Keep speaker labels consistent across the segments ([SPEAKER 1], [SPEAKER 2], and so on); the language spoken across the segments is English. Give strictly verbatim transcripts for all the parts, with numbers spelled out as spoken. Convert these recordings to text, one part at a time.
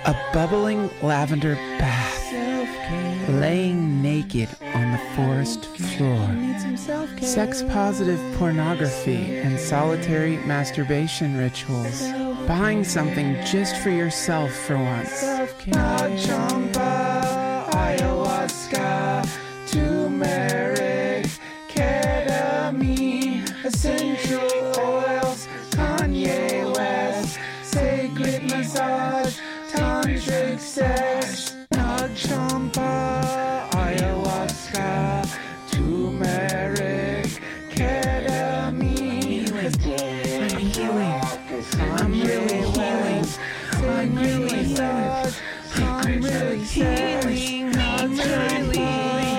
[SPEAKER 1] A bubbling lavender bath, laying naked on the forest floor, sex-positive pornography and solitary masturbation rituals, buying something just for yourself for once. Champa, ayahuasca, turmeric, ketamine, essential oils, Kanye West, sacred massage, tantric sex, champa, ayahuasca, turmeric, ketamine. I'm healing. I'm really healing. I'm really healing. I'm really healing. I'm really healing.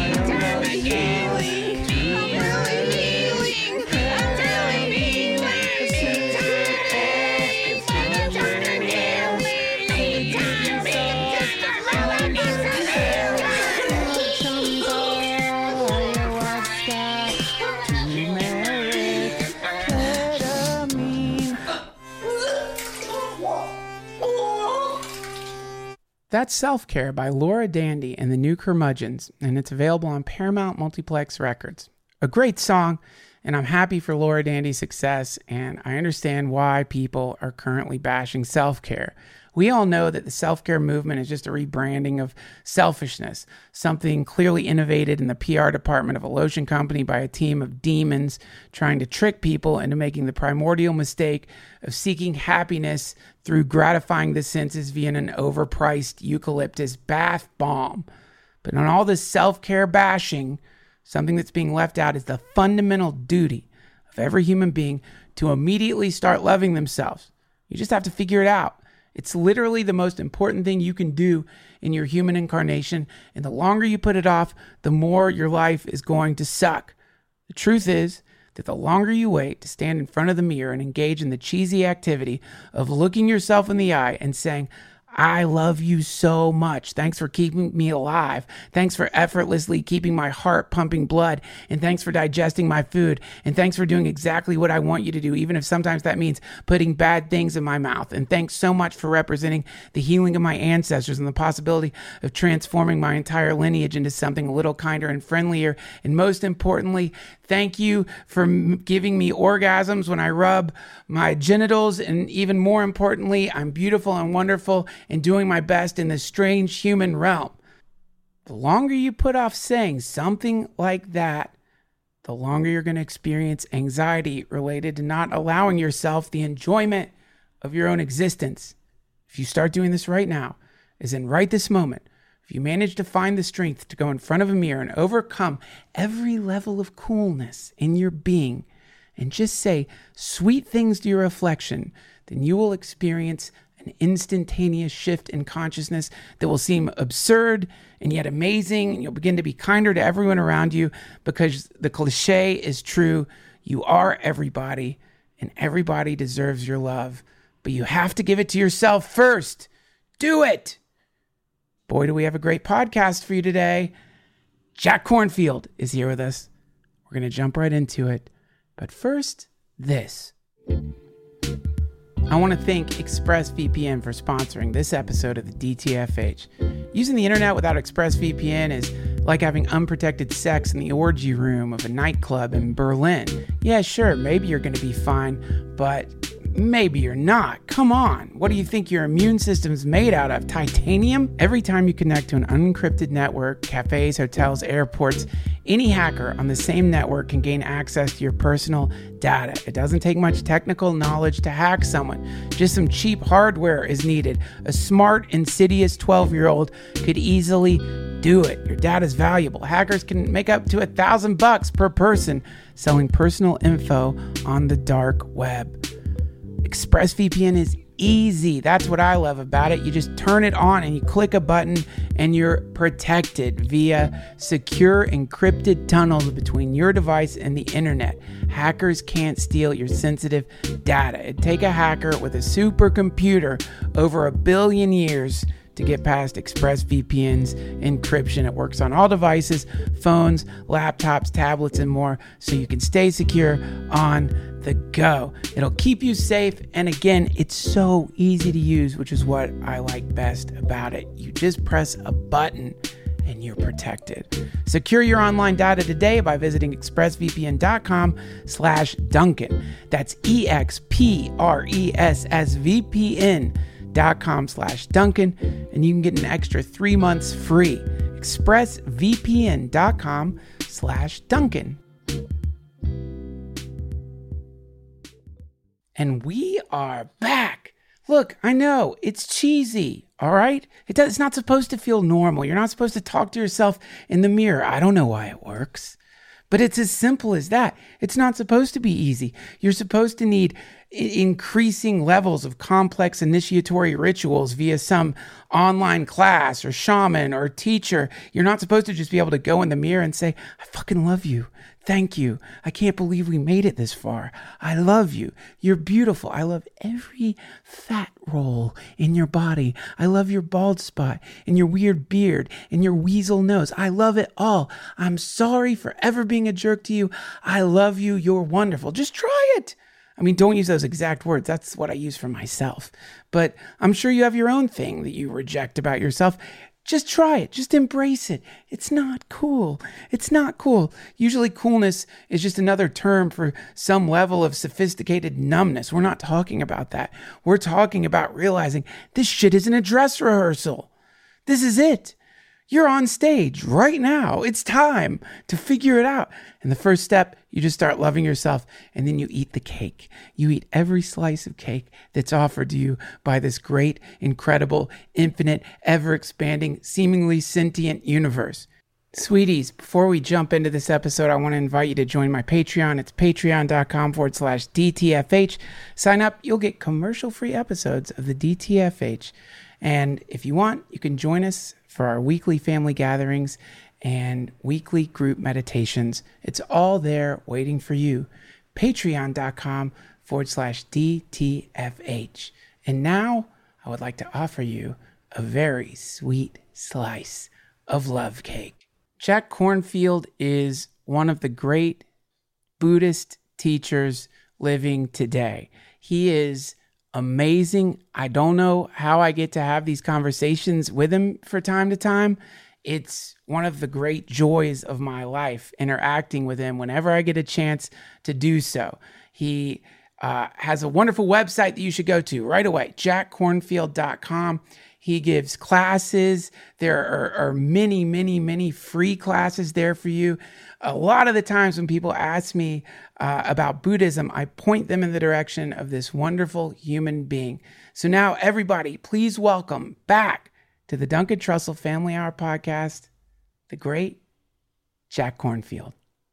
[SPEAKER 1] That's Self-Care by Laura Dandy and the New Curmudgeons, and it's available on Paramount Multiplex Records. A great song, and I'm happy for Laura Dandy's success, and I understand why people are currently bashing self-care. We all know that the self-care movement is just a rebranding of selfishness, something clearly innovated in the P R department of a lotion company by a team of demons trying to trick people into making the primordial mistake of seeking happiness through gratifying the senses via an overpriced eucalyptus bath bomb. But on all this self-care bashing, something that's being left out is the fundamental duty of every human being to immediately start loving themselves. You just have to figure it out. It's literally the most important thing you can do in your human incarnation, and the longer you put it off, the more your life is going to suck. The truth is that the longer you wait to stand in front of the mirror and engage in the cheesy activity of looking yourself in the eye and saying, I love you so much. Thanks for keeping me alive. Thanks for effortlessly keeping my heart pumping blood. And thanks for digesting my food. And thanks for doing exactly what I want you to do, even if sometimes that means putting bad things in my mouth. And thanks so much for representing the healing of my ancestors and the possibility of transforming my entire lineage into something a little kinder and friendlier. And most importantly, thank you for m- giving me orgasms when I rub my genitals. And even more importantly, I'm beautiful and wonderful and doing my best in this strange human realm. The longer you put off saying something like that, the longer you're going to experience anxiety related to not allowing yourself the enjoyment of your own existence. If you start doing this right now, as in right this moment, if you manage to find the strength to go in front of a mirror and overcome every level of coolness in your being and just say sweet things to your reflection, then you will experience an instantaneous shift in consciousness that will seem absurd and yet amazing, and you'll begin to be kinder to everyone around you because the cliche is true. You are everybody, and everybody deserves your love, but you have to give it to yourself first. Do it! Boy, do we have a great podcast for you today. Jack Cornfield is here with us. We're going to jump right into it. But first, this. I want to thank ExpressVPN for sponsoring this episode of the D T F H. Using the internet without ExpressVPN is like having unprotected sex in the orgy room of a nightclub in Berlin. Yeah, sure, maybe you're going to be fine, but maybe you're not. Come on. What do you think your immune system's made out of? Titanium? Every time you connect to an unencrypted network, cafes, hotels, airports, any hacker on the same network can gain access to your personal data. It doesn't take much technical knowledge to hack someone. Just some cheap hardware is needed. A smart, insidious twelve-year-old could easily do it. Your data is valuable. Hackers can make up to a thousand bucks per person selling personal info on the dark web. ExpressVPN is easy. That's what I love about it. You just turn it on and you click a button and you're protected via secure encrypted tunnels between your device and the internet. Hackers can't steal your sensitive data. It'd take a hacker with a supercomputer over a billion years to get past ExpressVPN's encryption. It works on all devices, phones, laptops, tablets, and more, so you can stay secure on the go. It'll keep you safe, and again, it's so easy to use, which is what I like best about it. You just press a button and you're protected. Secure your online data today by visiting expressvpn.com slash Duncan. That's E-X-P-R-E-S-S-V-P-N dot com slash Duncan, and you can get an extra three months free. expressvpn.com slash Duncan. And we are back. Look, I know it's cheesy, all right? It does, it's not supposed to feel normal. You're not supposed to talk to yourself in the mirror. I don't know why it works, but it's as simple as that. It's not supposed to be easy. You're supposed to need I- increasing levels of complex initiatory rituals via some online class or shaman or teacher. You're not supposed to just be able to go in the mirror and say, I fucking love you. Thank you. I can't believe we made it this far. I love you. You're beautiful. I love every fat roll in your body. I love your bald spot and your weird beard and your weasel nose. I love it all. I'm sorry for ever being a jerk to you. I love you. You're wonderful. Just try it. I mean, don't use those exact words. That's what I use for myself. But I'm sure you have your own thing that you reject about yourself. Just try it. Just embrace it. It's not cool. It's not cool. Usually coolness is just another term for some level of sophisticated numbness. We're not talking about that. We're talking about realizing this shit isn't a dress rehearsal. This is it. You're on stage right now. It's time to figure it out. And the first step, you just start loving yourself, and then you eat the cake. You eat every slice of cake that's offered to you by this great, incredible, infinite, ever-expanding, seemingly sentient universe. Sweeties, before we jump into this episode, I want to invite you to join my Patreon. It's patreon.com forward slash DTFH. Sign up, you'll get commercial-free episodes of the D T F H. And if you want, you can join us for our weekly family gatherings and weekly group meditations. It's all there waiting for you. Patreon.com forward slash DTFH. And now I would like to offer you a very sweet slice of love cake. Jack Kornfield is one of the great Buddhist teachers living today. He is amazing. I don't know how I get to have these conversations with him from time to time. It's one of the great joys of my life, interacting with him whenever I get a chance to do so. He uh, has a wonderful website that you should go to right away, jack kornfield dot com. He gives classes. There are, are many, many, many free classes there for you. A lot of the times when people ask me uh, about Buddhism, I point them in the direction of this wonderful human being. So now, everybody, please welcome back to the Duncan Trussell Family Hour podcast, the great Jack Kornfield.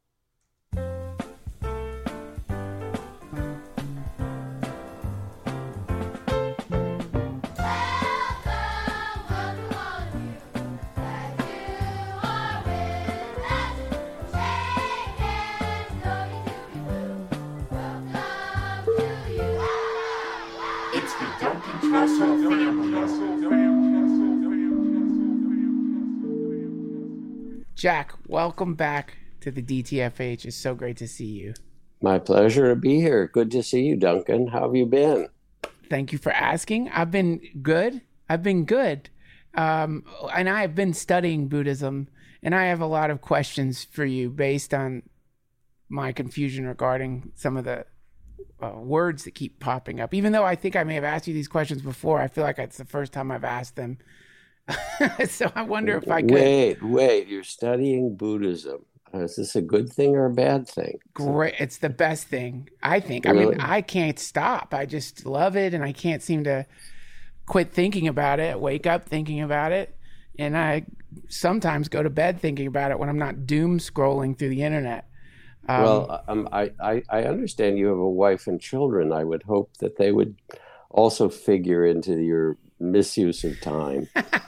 [SPEAKER 1] Jack, welcome back to the D T F H. It's so great to see you.
[SPEAKER 2] My pleasure to be here. Good to see you, Duncan. How have you been?
[SPEAKER 1] Thank you for asking. I've been good. I've been good. Um, and I have been studying Buddhism, and I have a lot of questions for you based on my confusion regarding some of the uh, words that keep popping up. Even though I think I may have asked you these questions before, I feel like it's the first time I've asked them. So I wonder if I could.
[SPEAKER 2] Wait, wait. You're studying Buddhism. Is this a good thing or a bad thing?
[SPEAKER 1] Great. It's the best thing, I think.
[SPEAKER 2] Really?
[SPEAKER 1] I mean, I can't stop. I just love it, and I can't seem to quit thinking about it, wake up thinking about it, and I sometimes go to bed thinking about it when I'm not doom scrolling through the internet. Um,
[SPEAKER 2] well, um, I, I, I understand you have a wife and children. I would hope that they would also figure into your misuse of time.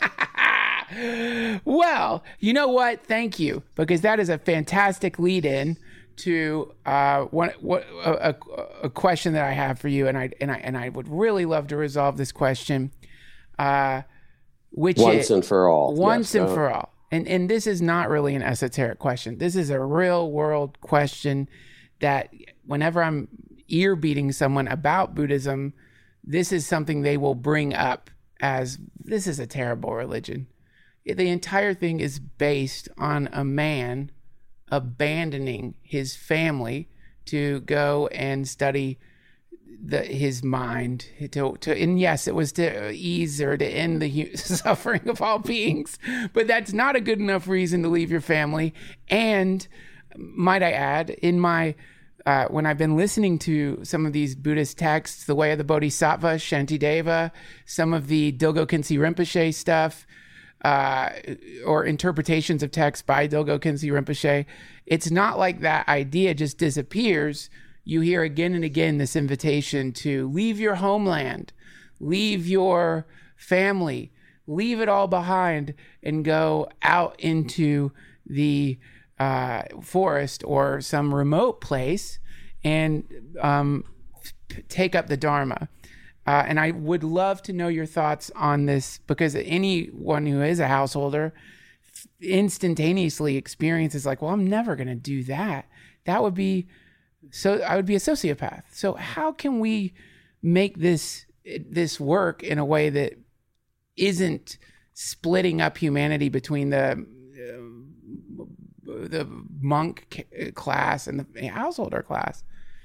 [SPEAKER 1] Well, you know what? Thank you, because that is a fantastic lead-in to uh, one, what, a, a, a question that I have for you, and I and I and I would really love to resolve this question. Uh, which
[SPEAKER 2] once
[SPEAKER 1] is,
[SPEAKER 2] and for all.
[SPEAKER 1] Once
[SPEAKER 2] yes,
[SPEAKER 1] and
[SPEAKER 2] no.
[SPEAKER 1] for all. And and this is not really an esoteric question. This is a real world question that whenever I'm ear beating someone about Buddhism, this is something they will bring up as, this is a terrible religion. The entire thing is based on a man abandoning his family to go and study the his mind to, to and yes, it was to ease or to end the suffering of all beings, but that's not a good enough reason to leave your family. And might I add, in my uh, when I've been listening to some of these Buddhist texts, the Way of the Bodhisattva, Shantideva, some of the Dilgo Khyentse Rinpoche stuff, uh, or interpretations of text by Dilgo Khyentse Rinpoche, it's not like that idea just disappears. You hear again and again this invitation to leave your homeland, leave your family, leave it all behind and go out into the uh, forest or some remote place and um, p- take up the Dharma. Uh, and I would love to know your thoughts on this, because anyone who is a householder instantaneously experiences like, well, I'm never going to do that. That would be... So I would be a sociopath. So how can we make this this work in a way that isn't splitting up humanity between the uh, the monk class and the householder class?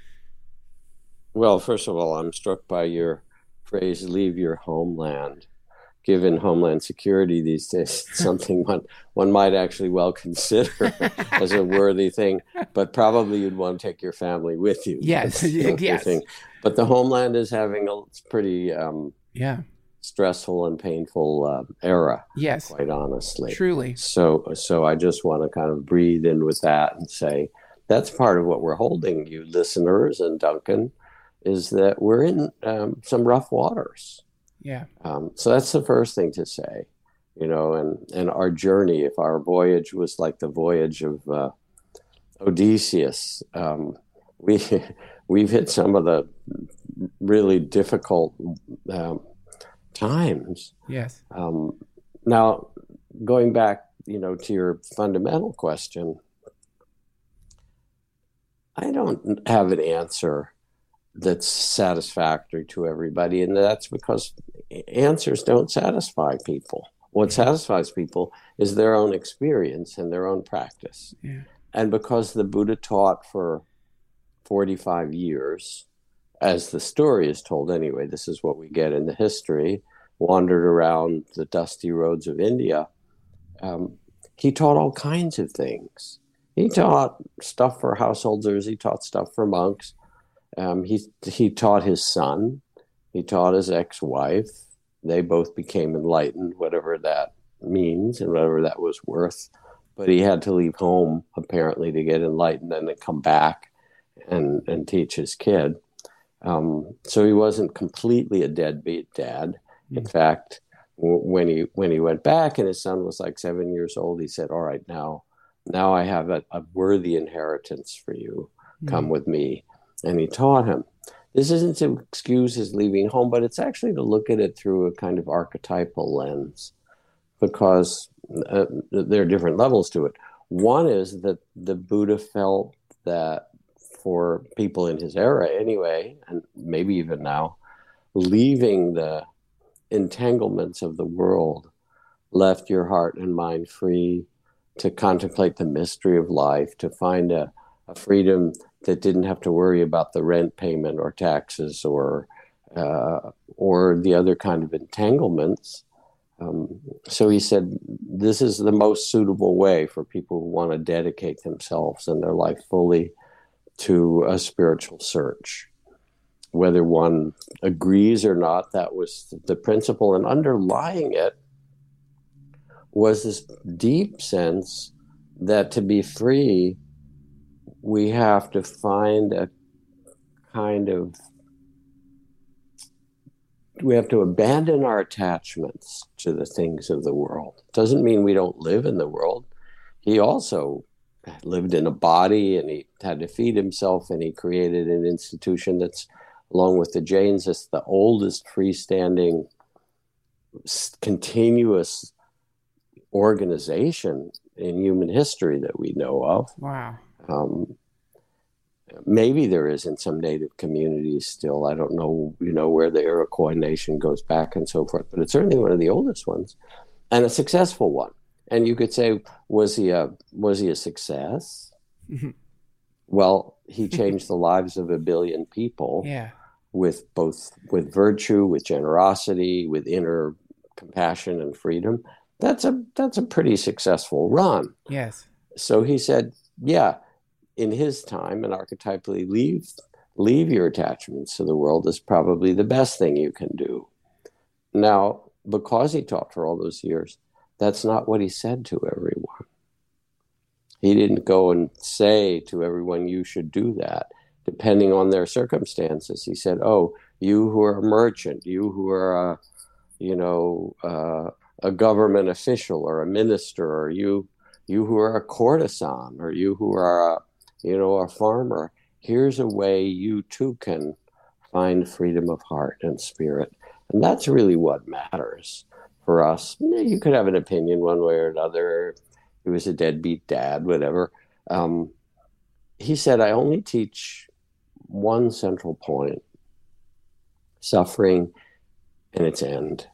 [SPEAKER 2] Well, first of all, I'm struck by your phrase, leave your homeland. Given Homeland Security these days, it's something one, one might actually well consider as a worthy thing, but probably you'd want to take your family with you.
[SPEAKER 1] Yes, yes.
[SPEAKER 2] Thing. But the homeland is having a pretty um,
[SPEAKER 1] yeah.
[SPEAKER 2] stressful and painful uh, era,
[SPEAKER 1] yes,
[SPEAKER 2] quite honestly.
[SPEAKER 1] Truly.
[SPEAKER 2] So, so I just want to kind of breathe in with that and say, that's part of what we're holding, you listeners and Duncan, is that we're in um, some rough waters.
[SPEAKER 1] Yeah.
[SPEAKER 2] Um, so that's the first thing to say, you know, and, and our journey, if our voyage was like the voyage of uh, Odysseus, um, we, we've hit some of the really difficult um, times.
[SPEAKER 1] Yes.
[SPEAKER 2] Um, now, going back, you know, to your fundamental question, I don't have an answer that's satisfactory to everybody, and that's because answers don't satisfy people. What satisfies people is their own experience and their own practice.
[SPEAKER 1] Yeah.
[SPEAKER 2] And because the Buddha taught for forty-five years, as the story is told anyway, this is what we get in the history, wandered around the dusty roads of India, um, he taught all kinds of things. He taught stuff for householders, he taught stuff for monks. Um, he he taught his son, he taught his ex-wife. They both became enlightened, whatever that means and whatever that was worth. But he had to leave home, apparently, to get enlightened and then come back and, and teach his kid. Um, so he wasn't completely a deadbeat dad. Mm-hmm. In fact, w- when he when he went back and his son was like seven years old, he said, all right, now, now I have a, a worthy inheritance for you. Come mm-hmm. with me. And he taught him. This isn't to excuse his leaving home, but it's actually to look at it through a kind of archetypal lens, because uh, there are different levels to it. One is that the Buddha felt that for people in his era anyway, and maybe even now, leaving the entanglements of the world left your heart and mind free to contemplate the mystery of life, to find a, a freedom that didn't have to worry about the rent payment or taxes or uh, or the other kind of entanglements. Um, so he said, this is the most suitable way for people who want to dedicate themselves and their life fully to a spiritual search. Whether one agrees or not, that was the principle. And underlying it was this deep sense that to be free, we have to find a kind of, we have to abandon our attachments to the things of the world. Doesn't mean we don't live in the world. He also lived in a body and he had to feed himself, and he created an institution that's, along with the Jains, it's the oldest freestanding continuous organization in human history that we know of.
[SPEAKER 1] Wow.
[SPEAKER 2] Um, maybe there is in some native communities still. I don't know, you know, where the Iroquois nation goes back and so forth, but it's certainly one of the oldest ones and a successful one. And you could say, was he a was he a success? Mm-hmm. Well, he changed the lives of a billion people.
[SPEAKER 1] Yeah.
[SPEAKER 2] With both with virtue, with generosity, with inner compassion and freedom. That's a that's a pretty successful run.
[SPEAKER 1] Yes.
[SPEAKER 2] So he said, yeah, in his time, and archetypally, leave leave your attachments to the world is probably the best thing you can do. Now, because he taught for all those years, that's not what he said to everyone. He didn't go and say to everyone, you should do that. Depending on their circumstances, he said, "Oh, you who are a merchant, you who are, a, you know, uh, a government official or a minister, or you, you who are a courtesan, or you who are, a, you know, a farmer. Here's a way you too can find freedom of heart and spirit, and that's really what matters for us. You could have an opinion one way or another. He was a deadbeat dad, whatever." Um, he said, "I only teach one central point, suffering and its end."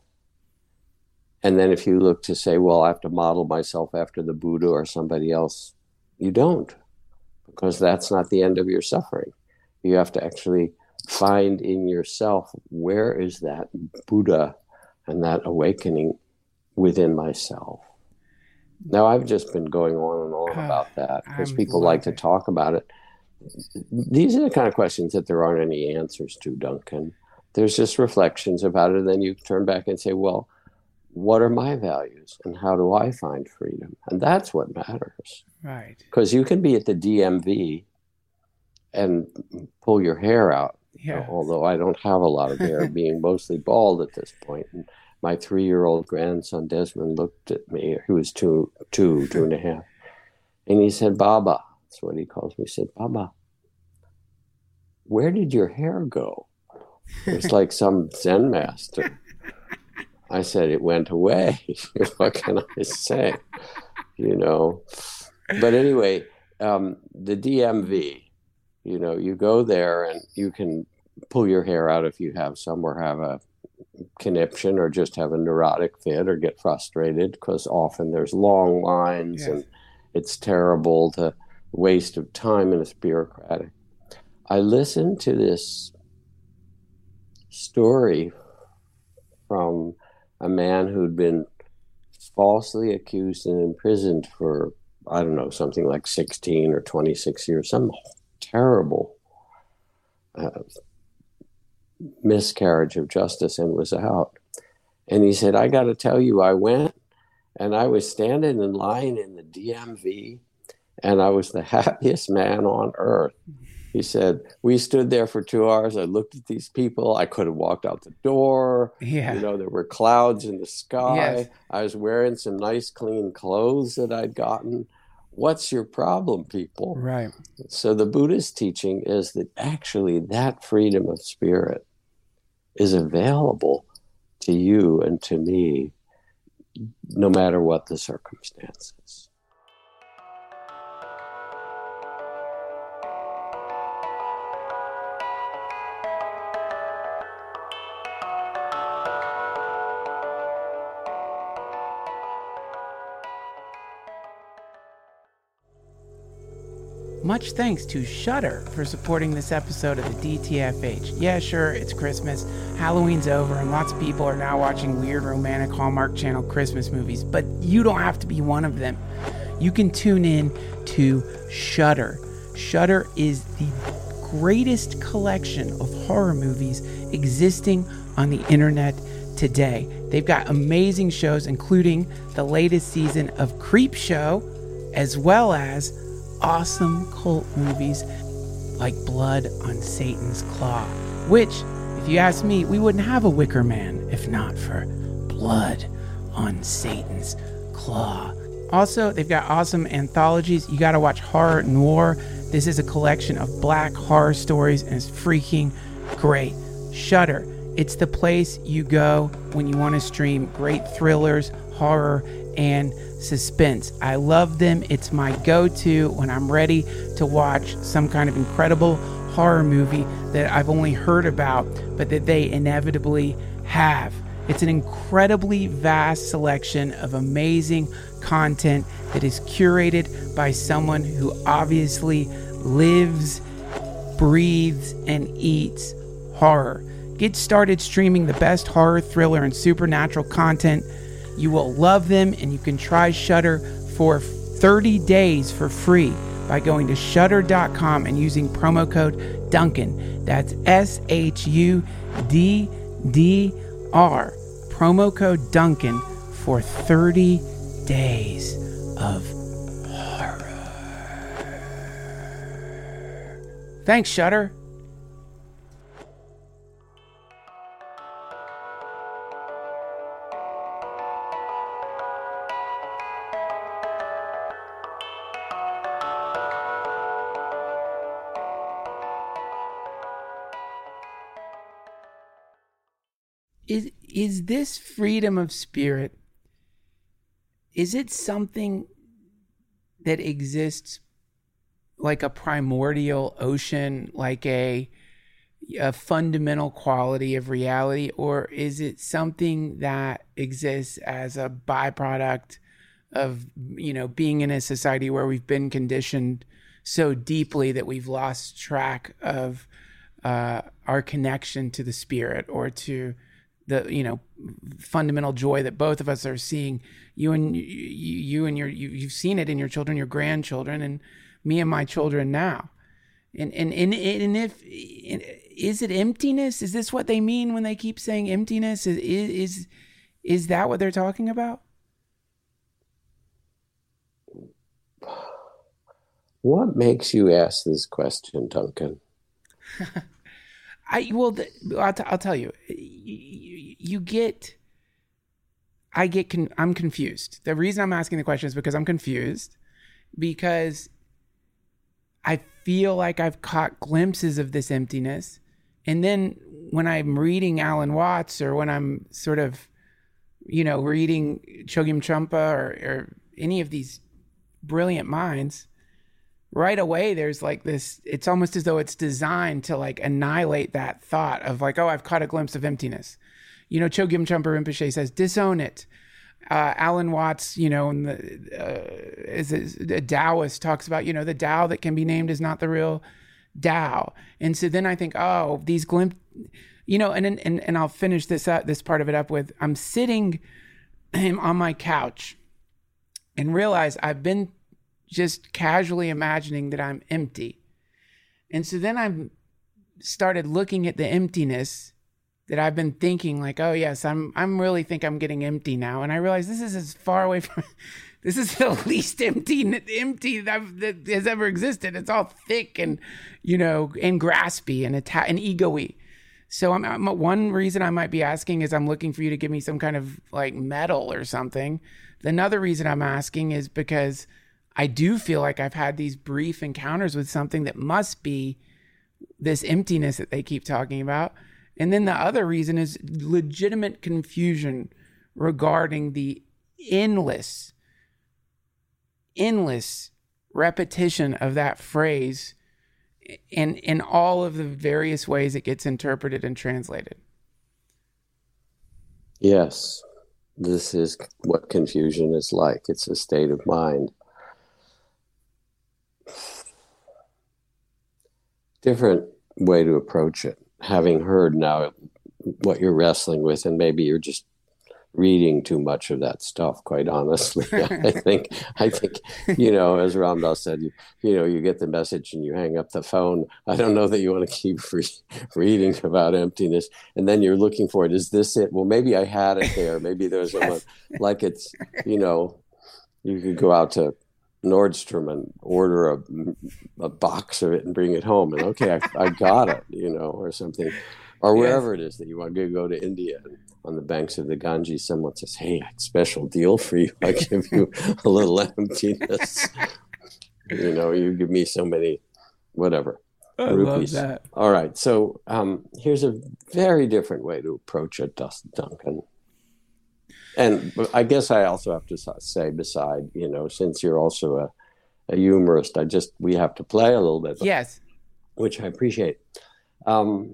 [SPEAKER 2] And then if you look to say, well, I have to model myself after the Buddha or somebody else, you don't, because that's not the end of your suffering. You have to actually find in yourself, where is that Buddha and that awakening within myself? Now, I've just been going on and on uh, about that because people like to talk about it. These are the kind of questions that there aren't any answers to, Duncan. There's just reflections about it. And then you turn back and say, well, what are my values and how do I find freedom? And that's what matters.
[SPEAKER 1] Right.
[SPEAKER 2] Because you can be at the D M V and pull your hair out.
[SPEAKER 1] Yeah.
[SPEAKER 2] Although I don't have a lot of hair, being mostly bald at this point. And my three-year-old grandson, Desmond, looked at me. He was two, two, two and a half. And he said, Baba. That's what he calls me. He said, Baba, where did your hair go? It's like some Zen master. I said, it went away. What can I say? You know. But anyway, um, the D M V, you know, you go there and you can pull your hair out if you have some, or have a conniption, or just have a neurotic fit, or get frustrated, because often there's long lines. Yes. And it's terrible to waste of time, and it's bureaucratic. I listened to this story from a man who'd been falsely accused and imprisoned for, I don't know, something like sixteen or twenty-six years, some terrible uh, miscarriage of justice, and was out. And he said, I got to tell you, I went and I was standing in line in the D M V, and I was the happiest man on earth. He said, we stood there for two hours. I looked at these people. I could have walked out the door.
[SPEAKER 1] Yeah.
[SPEAKER 2] You know, there were clouds in the sky.
[SPEAKER 1] Yes.
[SPEAKER 2] I was wearing some nice, clean clothes that I'd gotten. What's your problem, people?
[SPEAKER 1] Right.
[SPEAKER 2] So the Buddhist teaching is that actually that freedom of spirit is available to you and to me, no matter what the circumstances.
[SPEAKER 1] Much thanks to Shudder for supporting this episode of the D T F H. Yeah, sure, it's Christmas, Halloween's over, and lots of people are now watching weird romantic Hallmark Channel Christmas movies, but you don't have to be one of them. You can tune in to Shudder. Shudder is the greatest collection of horror movies existing on the internet today. They've got amazing shows, including the latest season of Creepshow, as well as awesome cult movies like Blood on Satan's Claw, which, if you ask me, we wouldn't have a Wicker Man if not for Blood on Satan's Claw. Also, they've got awesome anthologies. You gotta watch Horror Noir. This is a collection of black horror stories, and it's freaking great. Shudder. It's the place you go when you want to stream great thrillers, horror, and suspense. I love them. It's my go-to when I'm ready to watch some kind of incredible horror movie that I've only heard about, but that they inevitably have. It's an incredibly vast selection of amazing content that is curated by someone who obviously lives, breathes, and eats horror. Get started streaming the best horror, thriller, and supernatural content. You will love them, and you can try Shudder for thirty days for free by going to shudder dot com and using promo code Duncan. That's S H U D D R. Promo code Duncan for thirty days of horror. Thanks, Shudder. Is is this freedom of spirit, is it something that exists like a primordial ocean, like a, a fundamental quality of reality, or is it something that exists as a byproduct of, you know, being in a society where we've been conditioned so deeply that we've lost track of uh, our connection to the spirit or to the, you know, fundamental joy that both of us are seeing? You and you, you and your, you, you've seen it in your children, your grandchildren, and me and my children now. And and and, and if is it emptiness? Is this what they mean when they keep saying emptiness? Is is is that what they're talking about?
[SPEAKER 2] What makes you ask this question, Duncan?
[SPEAKER 1] I well, the, I'll, t- I'll tell you. You, you get, I get, con- I'm confused. The reason I'm asking the question is because I'm confused, because I feel like I've caught glimpses of this emptiness, and then when I'm reading Alan Watts, or when I'm sort of, you know, reading Chogyam Trungpa, or, or any of these brilliant minds, right away there's like this, it's almost as though it's designed to like annihilate that thought of like, oh, I've caught a glimpse of emptiness. You know, Chogyam Trungpa Rinpoche says, disown it. Uh, Alan Watts, you know, in the, uh, is, is a Taoist, talks about, you know, the Tao that can be named is not the real Tao. And so then I think, oh, these glimpse, you know, and, and, and I'll finish this up, this part of it up with, I'm sitting on my couch and realize I've been just casually imagining that I'm empty. And so then I've started looking at the emptiness that I've been thinking like, oh yes, I'm, I'm really think I'm getting empty now. And I realize this is as far away from, this is the least empty, empty that, I've, that has ever existed. It's all thick and, you know, and graspy and, atta- and ego-y. So I'm, I'm, one reason I might be asking is I'm looking for you to give me some kind of like medal or something. Another reason I'm asking is because I do feel like I've had these brief encounters with something that must be this emptiness that they keep talking about. And then the other reason is legitimate confusion regarding the endless, endless repetition of that phrase and in all of the various ways it gets interpreted and translated.
[SPEAKER 2] Yes, this is what confusion is like. It's a state of mind. Different way to approach it. Having heard now what you're wrestling with, and maybe you're just reading too much of that stuff, quite honestly. I think, I think, you know, as Ram Dass said, you, you know, you get the message and you hang up the phone. I don't know that you want to keep re- reading about emptiness. And then you're looking for it. Is this it? Well, maybe I had it there. Maybe there's yes. a, like it's, you know, you could go out to Nordstrom and order a, a box of it and bring it home. And okay, I, I got it, you know, or something. Or wherever yes. it is that you want to go to India, and on the banks of the Ganges, someone says, hey, I had a special deal for you. I give you a little emptiness. You know, you give me so many, whatever.
[SPEAKER 1] I love
[SPEAKER 2] Rupees.
[SPEAKER 1] that.
[SPEAKER 2] All right. So um, here's a very different way to approach it, Duncan. And I guess I also have to say, beside, you know, since you're also a, a humorist, I just, we have to play a little bit.
[SPEAKER 1] Yes.
[SPEAKER 2] Which I appreciate. Um,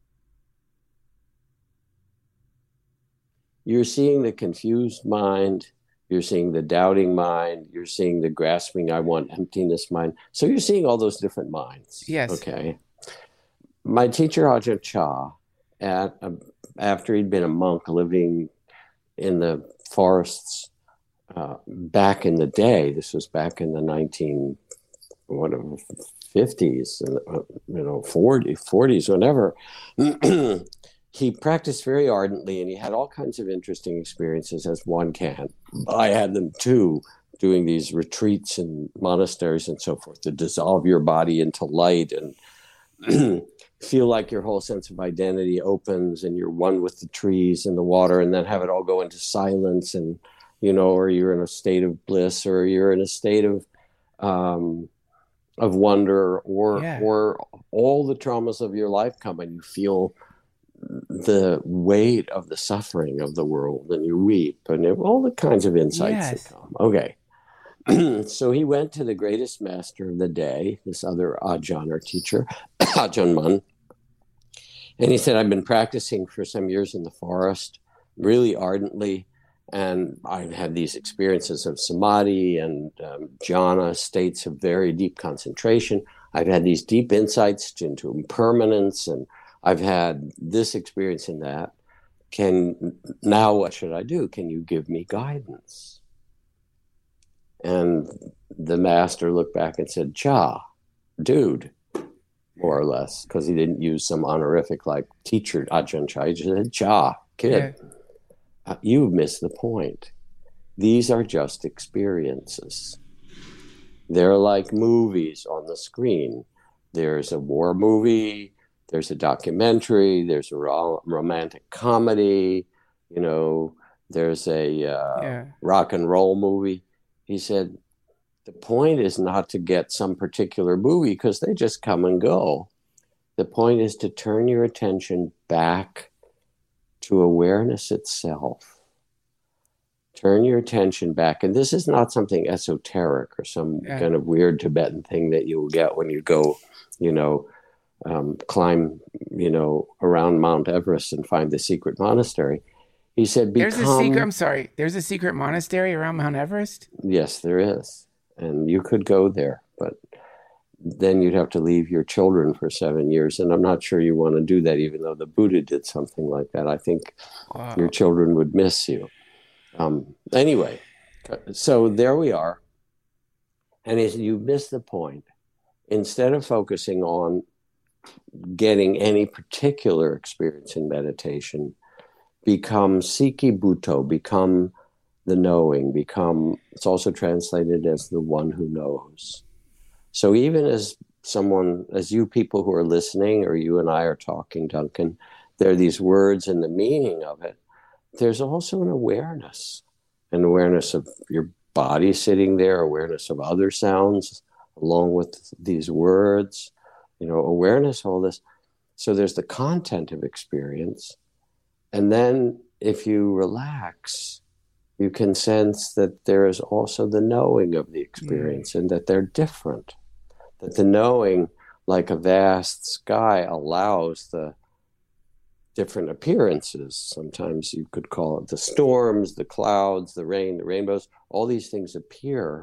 [SPEAKER 2] you're seeing the confused mind. You're seeing the doubting mind. You're seeing the grasping, I want emptiness mind. So you're seeing all those different minds.
[SPEAKER 1] Yes.
[SPEAKER 2] Okay. My teacher, Ajahn Chah, at a, after he'd been a monk living in the forests uh, back in the day, this was back in the nineteen whatever fifties, you know, forties, forties, whenever. He practiced very ardently, and he had all kinds of interesting experiences, as one can. I had them too, doing these retreats in monasteries and so forth to dissolve your body into light and feel like your whole sense of identity opens and you're one with the trees and the water, and then have it all go into silence, and, you know, or you're in a state of bliss, or you're in a state of um, of wonder, or yeah. or all the traumas of your life come and you feel the weight of the suffering of the world, and you weep, and all the kinds of insights yes. that come. Okay. So he went to the greatest master of the day, this other Ajahn or teacher, Ajahn Mun. And he said, I've been practicing for some years in the forest, really ardently, and I've had these experiences of samadhi and um, jhana, states of very deep concentration. I've had these deep insights into impermanence, and I've had this experience in that. Can, now what should I do? Can you give me guidance? And the master looked back and said, Cha, dude, more or less, because he didn't use some honorific like teacher, Ajahn Chah. He just said, Cha, kid, yeah. uh, you've missed the point. These are just experiences. They're like movies on the screen. There's a war movie, there's a documentary, there's a ro- romantic comedy, you know, there's a uh, yeah. rock and roll movie. He said, the point is not to get some particular movie because they just come and go. The point is to turn your attention back to awareness itself. Turn your attention back. And this is not something esoteric or some yeah. kind of weird Tibetan thing that you'll get when you go, you know, um, climb, you know, around Mount Everest and find the secret monastery. He said, become...
[SPEAKER 1] There's a secret, I'm sorry, there's a secret monastery around Mount Everest?
[SPEAKER 2] Yes, there is. And you could go there, but then you'd have to leave your children for seven years. And I'm not sure you want to do that, even though the Buddha did something like that. I think wow. your children would miss you. Um, anyway, so there we are. And as you miss the point, instead of focusing on getting any particular experience in meditation, become Siki Buto, become the knowing, become, it's also translated as the one who knows. So even as someone, as you people who are listening, or you and I are talking, Duncan, there are these words and the meaning of it. There's also an awareness, an awareness of your body sitting there, awareness of other sounds along with these words, you know, awareness, all this. So there's the content of experience. And then if you relax, you can sense that there is also the knowing of the experience mm. and that they're different. That the knowing, like a vast sky, allows the different appearances. Sometimes you could call it the storms, the clouds, the rain, the rainbows. All these things appear,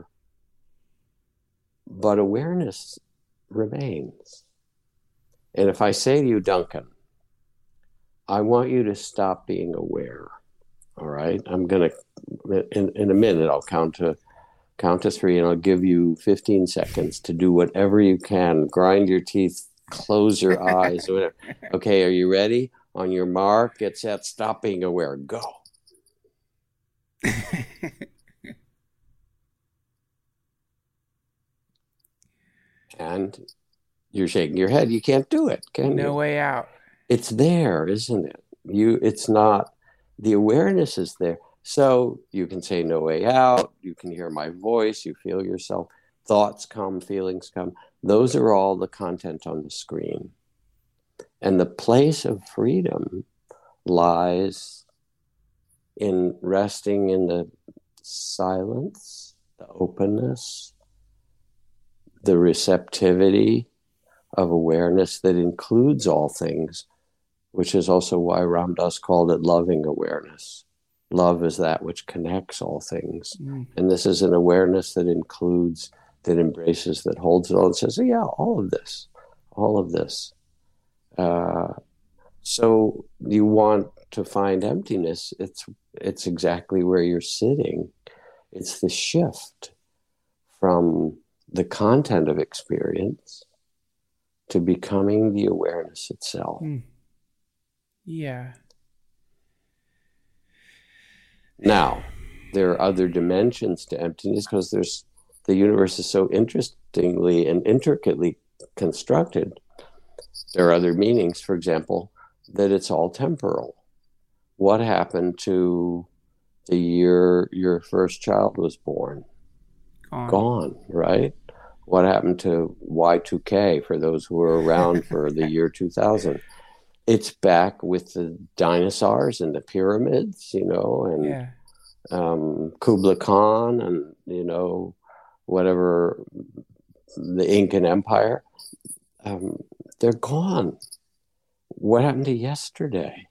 [SPEAKER 2] but awareness remains. And if I say to you, Duncan, I want you to stop being aware. All right? I'm going to, in, in a minute, I'll count to count to three, and I'll give you fifteen seconds to do whatever you can. Grind your teeth, close your eyes, whatever. Okay, are you ready? On your mark, get set, stop being aware. Go. And you're shaking your head. You can't do it, can you?
[SPEAKER 1] No way out.
[SPEAKER 2] It's there, isn't it? You, it's not, the awareness is there. So you can say no way out. You can hear my voice. You feel yourself. Thoughts come, feelings come. Those are all the content on the screen. And the place of freedom lies in resting in the silence, the openness, the receptivity of awareness that includes all things, which is also why Ram Dass called it loving awareness. Love is that which connects all things. Mm. And this is an awareness that includes, that embraces, that holds it all and says, oh, yeah, all of this, all of this. Uh, so you want to find emptiness, it's it's exactly where you're sitting. It's the shift from the content of experience to becoming the awareness itself.
[SPEAKER 1] Mm. Yeah.
[SPEAKER 2] Now, there are other dimensions to emptiness because there's the universe is so interestingly and intricately constructed. There are other meanings, for example, that it's all temporal. What happened to the year your first child was born?
[SPEAKER 1] Gone.
[SPEAKER 2] Gone, right? What happened to Y two K for those who were around for the year two thousand? It's back with the dinosaurs and the pyramids, you know, and
[SPEAKER 1] yeah.
[SPEAKER 2] um, Kublai Khan and, you know, whatever, the Incan Empire. Um, they're gone. What happened to yesterday?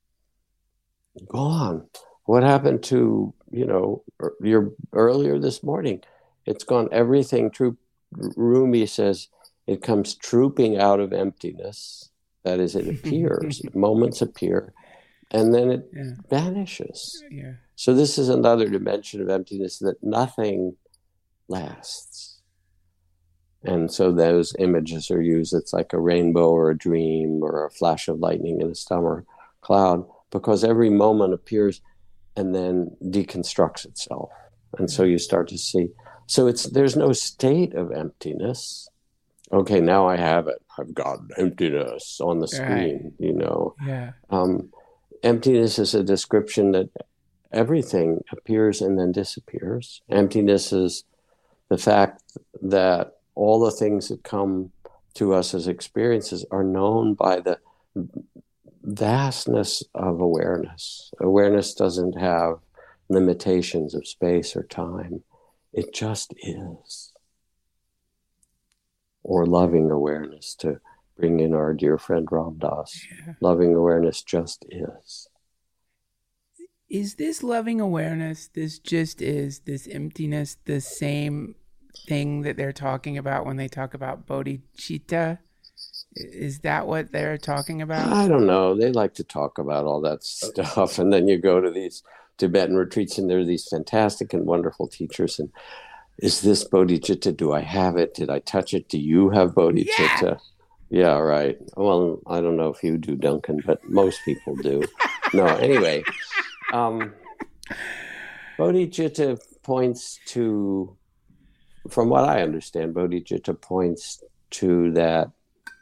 [SPEAKER 2] Gone. What happened to, you know, your earlier this morning? It's gone. Everything, troop, Rumi says, it comes trooping out of emptiness. That is, it appears. Moments appear, and then it
[SPEAKER 1] yeah.
[SPEAKER 2] vanishes.
[SPEAKER 1] Yeah.
[SPEAKER 2] So this is another dimension of emptiness, that nothing lasts. And so those images are used. It's like a rainbow or a dream or a flash of lightning in a summer cloud, because every moment appears and then deconstructs itself. And so you start to see. So it's there's no state of emptiness. Okay, now I have it. I've got emptiness on the screen, right. you know.
[SPEAKER 1] Yeah.
[SPEAKER 2] Um, emptiness is a description that everything appears and then disappears. Emptiness is the fact that all the things that come to us as experiences are known by the vastness of awareness. Awareness doesn't have limitations of space or time. It just is. Or loving awareness, to bring in our dear friend Ram Dass. Yeah. Loving awareness just is.
[SPEAKER 1] Is this loving awareness, this just is, this emptiness, the same thing that they're talking about when they talk about bodhicitta? Is that what they're talking about?
[SPEAKER 2] I don't know. They like to talk about all that stuff. And then you go to these Tibetan retreats and there are these fantastic and wonderful teachers. And is this bodhicitta? Do I have it? Did I touch it? Do you have bodhicitta? Yeah, yeah right. Well, I don't know if you do, Duncan, but most people do. No, anyway. Um, bodhicitta points to, from what I understand, bodhicitta points to that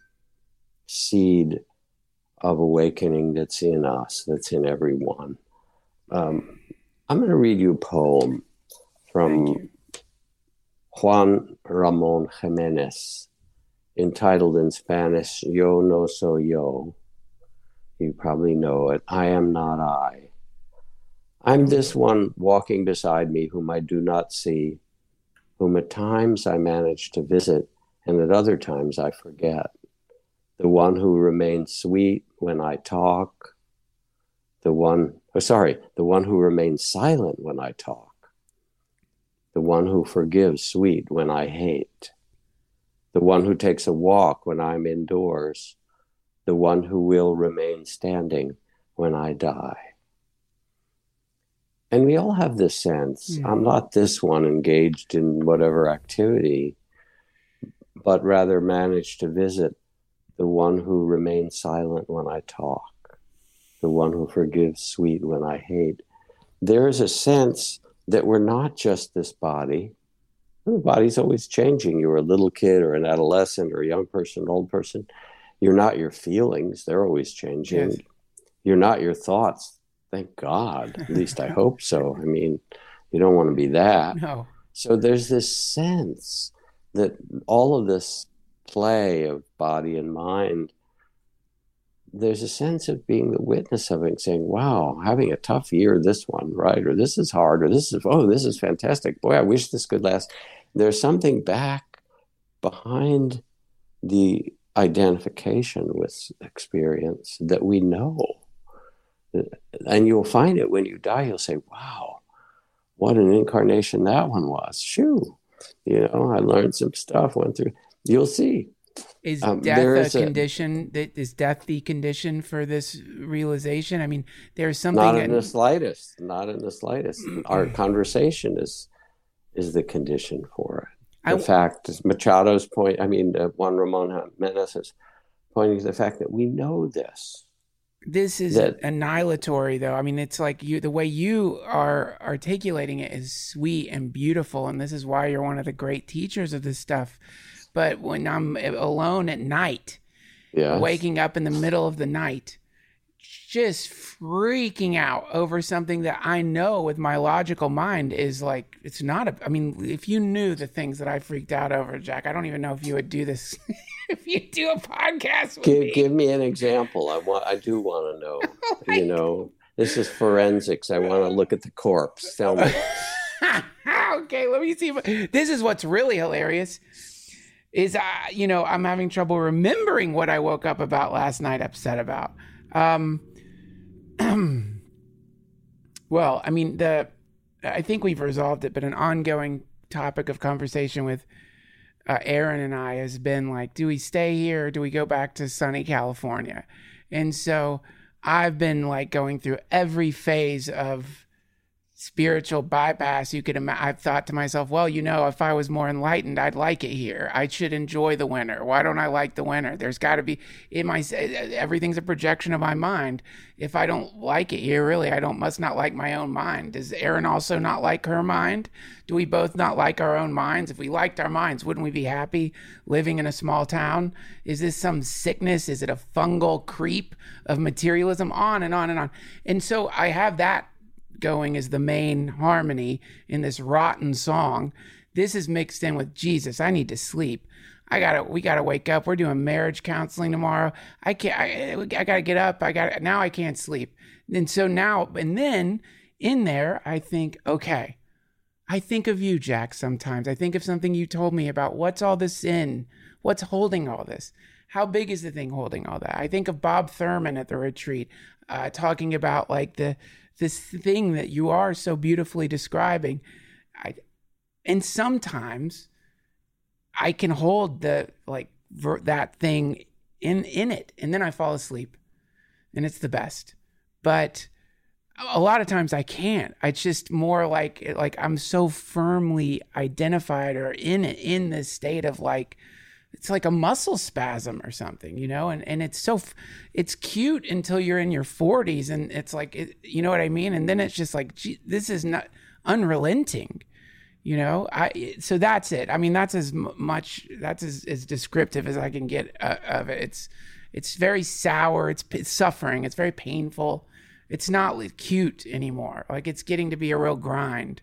[SPEAKER 2] seed of awakening that's in us, that's in everyone. Um, I'm going to read you a poem from Juan Ramon Jimenez, entitled in Spanish, Yo no soy yo. You probably know it. I am not I. I'm this one walking beside me whom I do not see, whom at times I manage to visit and at other times I forget. The one who remains sweet when I talk, the one, oh, sorry, the one who remains silent when I talk, the one who forgives sweet when I hate, the one who takes a walk when I'm indoors, the one who will remain standing when I die. And we all have this sense, mm. I'm not this one engaged in whatever activity, but rather manage to visit the one who remains silent when I talk, the one who forgives sweet when I hate. There is a sense that we're not just this body. The body's always changing. You're a little kid or an adolescent or a young person, an old person. You're not your feelings. They're always changing. Yes. You're not your thoughts. Thank God. At least I hope so. I mean, you don't want to be that.
[SPEAKER 1] No.
[SPEAKER 2] So there's this sense that all of this play of body and mind, there's a sense of being the witness of it, saying, wow, having a tough year, this one, right? Or this is hard, or this is, oh, this is fantastic. Boy, I wish this could last. There's something back behind the identification with experience that we know. And you'll find it when you die, you'll say, wow, what an incarnation that one was. Shoo. You know, I learned some stuff, went through. You'll see.
[SPEAKER 1] Is um, death a is condition? A, is death the condition for this realization? I mean, there's something.
[SPEAKER 2] Not in the slightest. Not in the slightest. Our conversation is is the condition for it. The I, fact is, Machado's point. I mean, uh, Juan Ramon Jimenez is pointing to the fact that we know this.
[SPEAKER 1] This is that, annihilatory, though. I mean, it's like you. The way you are articulating it is sweet and beautiful, and this is why you're one of the great teachers of this stuff. But when I'm alone at night, yes. waking up in the middle of the night, just freaking out over something that I know with my logical mind is like, it's not a, I mean, if you knew the things that I freaked out over, Jack, I don't even know if you would do this. If you do a podcast with
[SPEAKER 2] give,
[SPEAKER 1] me.
[SPEAKER 2] Give me an example. I want, I do want to know, oh you know, this is forensics. I want to look at the corpse. Tell me.
[SPEAKER 1] Okay, let me see. This is what's really hilarious. Is, uh, you know, I'm having trouble remembering what I woke up about last night, upset about. Um, well, I mean, the I think we've resolved it, but an ongoing topic of conversation with uh, Aaron and I has been like, do we stay here or do we go back to sunny California? And so I've been like going through every phase of spiritual bypass you could imagine. I've thought to myself, well, you know, if I was more enlightened, I'd like it here. I should enjoy the winter. Why don't I like the winter? There's got to be in my everything's a projection of my mind. If I don't like it here, really, I don't must not like my own mind. Does Erin also not like her mind? Do we both not like our own minds? If we liked our minds, wouldn't we be happy living in a small town? Is this some sickness? Is it a fungal creep of materialism? On and on and on. And so I have that going as the main harmony in this rotten song. This is mixed in with Jesus. I need to sleep. I gotta, we gotta wake up. We're doing marriage counseling tomorrow. I can't, I, I gotta get up. I got now I can't sleep. And so now, and then in there, I think, okay, I think of you, Jack, sometimes. I think of something you told me about what's all this in, what's holding all this? How big is the thing holding all that? I think of Bob Thurman at the retreat, uh, talking about like the, this thing that you are so beautifully describing. I, and sometimes I can hold the, like ver, that thing in, in it. And then I fall asleep and it's the best. But a lot of times I can't. It's just more like, like I'm so firmly identified or in it, in this state of like, it's like a muscle spasm or something, you know, and, and it's so, it's cute until you're in your forties and it's like, it, you know what I mean? And then it's just like, gee, this is not unrelenting, you know? I, so that's it. I mean, that's as much, that's as, as descriptive as I can get uh, of it. It's, it's very sour. It's, it's suffering. It's very painful. It's not cute anymore. Like it's getting to be a real grind.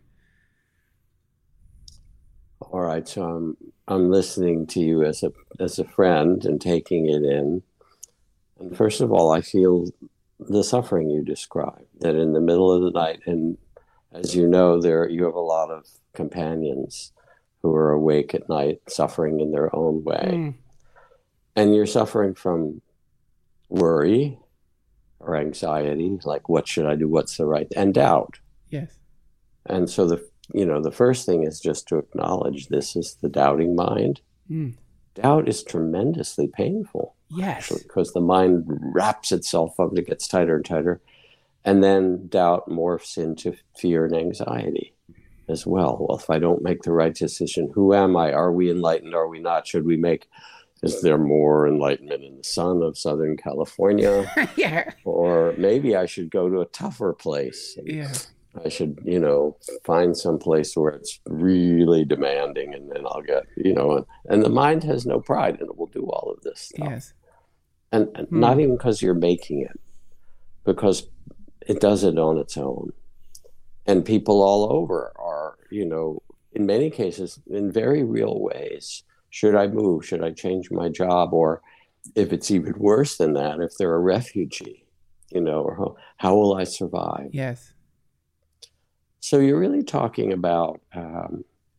[SPEAKER 2] All right. So I'm, I'm listening to you as a as a friend and taking it in. And first of all, I feel the suffering you describe, that in the middle of the night, and as you know, there you have a lot of companions who are awake at night, suffering in their own way. Mm. And you're suffering from worry or anxiety, like what should I do? What's the right? And doubt.
[SPEAKER 1] Yes.
[SPEAKER 2] And so the you know, the first thing is just to acknowledge this is the doubting mind. Mm. Doubt is tremendously painful.
[SPEAKER 1] Yes.
[SPEAKER 2] Because the mind wraps itself up and it gets tighter and tighter. And then doubt morphs into fear and anxiety as well. Well, if I don't make the right decision, who am I? Are we enlightened? Are we not? Should we make, is there more enlightenment in the sun of Southern California?
[SPEAKER 1] Yeah.
[SPEAKER 2] Or maybe I should go to a tougher place.
[SPEAKER 1] Yeah.
[SPEAKER 2] I should, you know, find some place where it's really demanding and then I'll get, you know, and, and the mind has no pride and it will do all of this stuff.
[SPEAKER 1] Yes.
[SPEAKER 2] And, and hmm. not even because you're making it, because it does it on its own. And people all over are, you know, in many cases, in very real ways, Should I move? Should I change my job? Or if it's even worse than that, if they're a refugee, you know, or how, how will I survive?
[SPEAKER 1] Yes.
[SPEAKER 2] So you're really talking about um,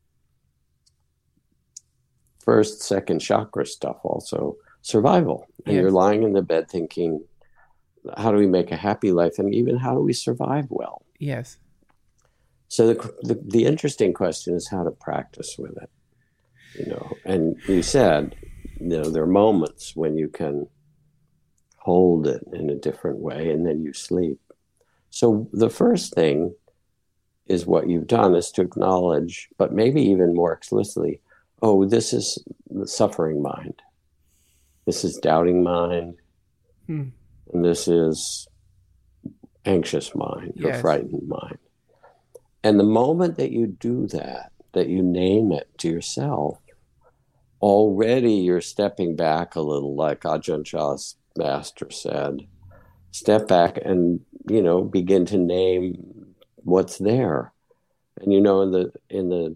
[SPEAKER 2] first, second chakra stuff, also survival. And
[SPEAKER 1] Yes.
[SPEAKER 2] you're lying in the bed thinking, how do we make a happy life? And even how do we survive well?
[SPEAKER 1] Yes.
[SPEAKER 2] So the, the, the interesting question is how to practice with it, you know. And you said, you know, there are moments when you can hold it in a different way and then you sleep. So the first thing is what you've done is to acknowledge, but maybe even more explicitly, oh, this is the suffering mind. This is doubting mind.
[SPEAKER 1] Hmm.
[SPEAKER 2] And this is anxious mind
[SPEAKER 1] Yes.
[SPEAKER 2] or frightened mind. And the moment that you do that, that you name it to yourself, already you're stepping back a little, like Ajahn Chah's master said. Step back and, you know, begin to name what's there. And, you know, in the in the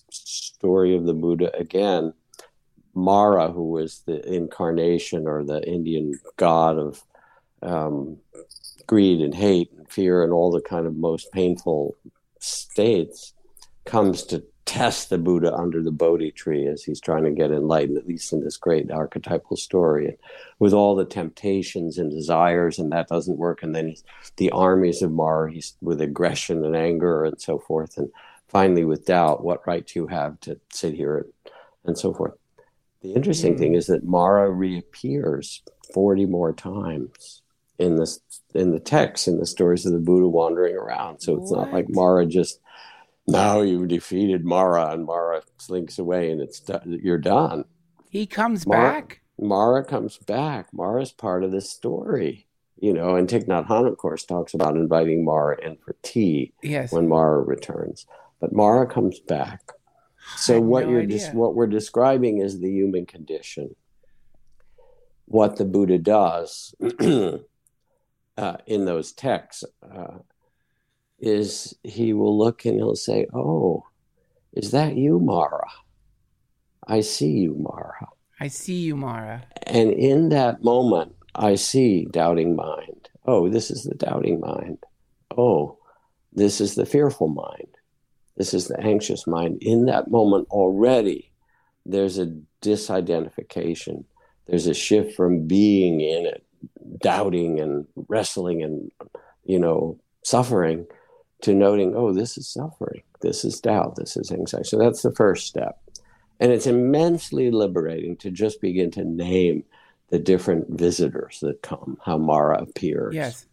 [SPEAKER 2] story of the Buddha, again, Mara, who was the incarnation or the Indian god of um, greed and hate and fear and all the kind of most painful states, comes to test the Buddha under the Bodhi tree as he's trying to get enlightened, at least in this great archetypal story, and with all the temptations and desires, and that doesn't work. And then he's, the armies of Mara, he's with aggression and anger and so forth. And finally, with doubt, what right do you have to sit here and, and so forth. The interesting mm. thing is that Mara reappears forty more times in this in the text, in the stories of the Buddha wandering around. So it's what? Not like Mara just, now you've defeated Mara and Mara slinks away and it's you're done.
[SPEAKER 1] He comes
[SPEAKER 2] Mara,
[SPEAKER 1] back?
[SPEAKER 2] Mara comes back. Mara's part of this story. You know, and Thich Nhat Hanh, of course, talks about inviting Mara in for tea
[SPEAKER 1] yes.
[SPEAKER 2] when Mara returns. But Mara comes back. So what no you're just what we're describing is the human condition. What the Buddha does uh, in those texts uh, is he will look and he'll say, "Oh, is that you, Mara? I see you, Mara.
[SPEAKER 1] I see you, Mara."
[SPEAKER 2] And in that moment, I see doubting mind. Oh, this is the doubting mind. Oh, this is the fearful mind. This is the anxious mind. In that moment already, there's a disidentification. There's a shift from being in it, doubting and wrestling and, you know, suffering, to noting, oh, this is suffering. This is doubt. This is anxiety. So that's the first step. And it's immensely liberating to just begin to name the different visitors that come, how Mara appears.
[SPEAKER 1] Yes.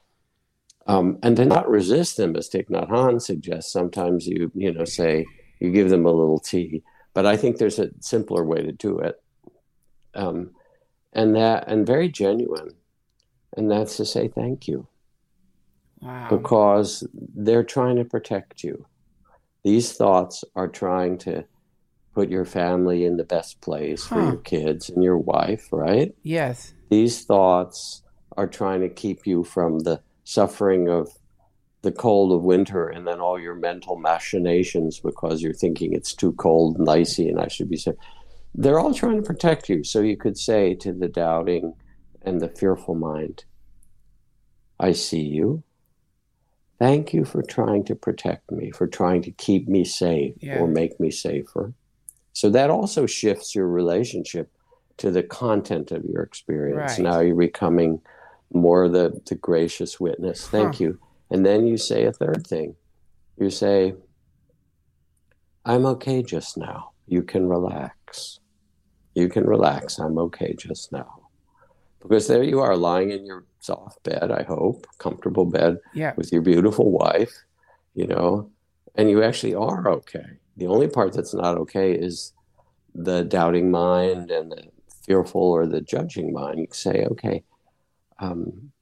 [SPEAKER 2] Um, and to not resist them, as Thich Nhat Hanh suggests. Sometimes you, you know, say, you give them a little tea. But I think there's a simpler way to do it. Um, and that, and very genuine. And that's to say thank you.
[SPEAKER 1] Wow.
[SPEAKER 2] Because they're trying to protect you. These thoughts are trying to put your family in the best place huh. for your kids and your wife, right?
[SPEAKER 1] Yes.
[SPEAKER 2] These thoughts are trying to keep you from the suffering of the cold of winter and then all your mental machinations because you're thinking it's too cold and icy and I should be safe. They're all trying to protect you. So you could say to the doubting and the fearful mind, I see you. Thank you for trying to protect me, for trying to keep me safe yeah. or make me safer. So that also shifts your relationship to the content of your experience.
[SPEAKER 1] Right.
[SPEAKER 2] Now you're becoming more the, the gracious witness. Thank huh. you. And then you say a third thing. You say, I'm okay just now. You can relax. You can relax. I'm okay just now. Because there you are lying in your soft bed, I hope, comfortable bed
[SPEAKER 1] yeah.
[SPEAKER 2] with your beautiful wife, you know, and you actually are okay. The only part that's not okay is the doubting mind and the fearful or the judging mind. You say, okay, um,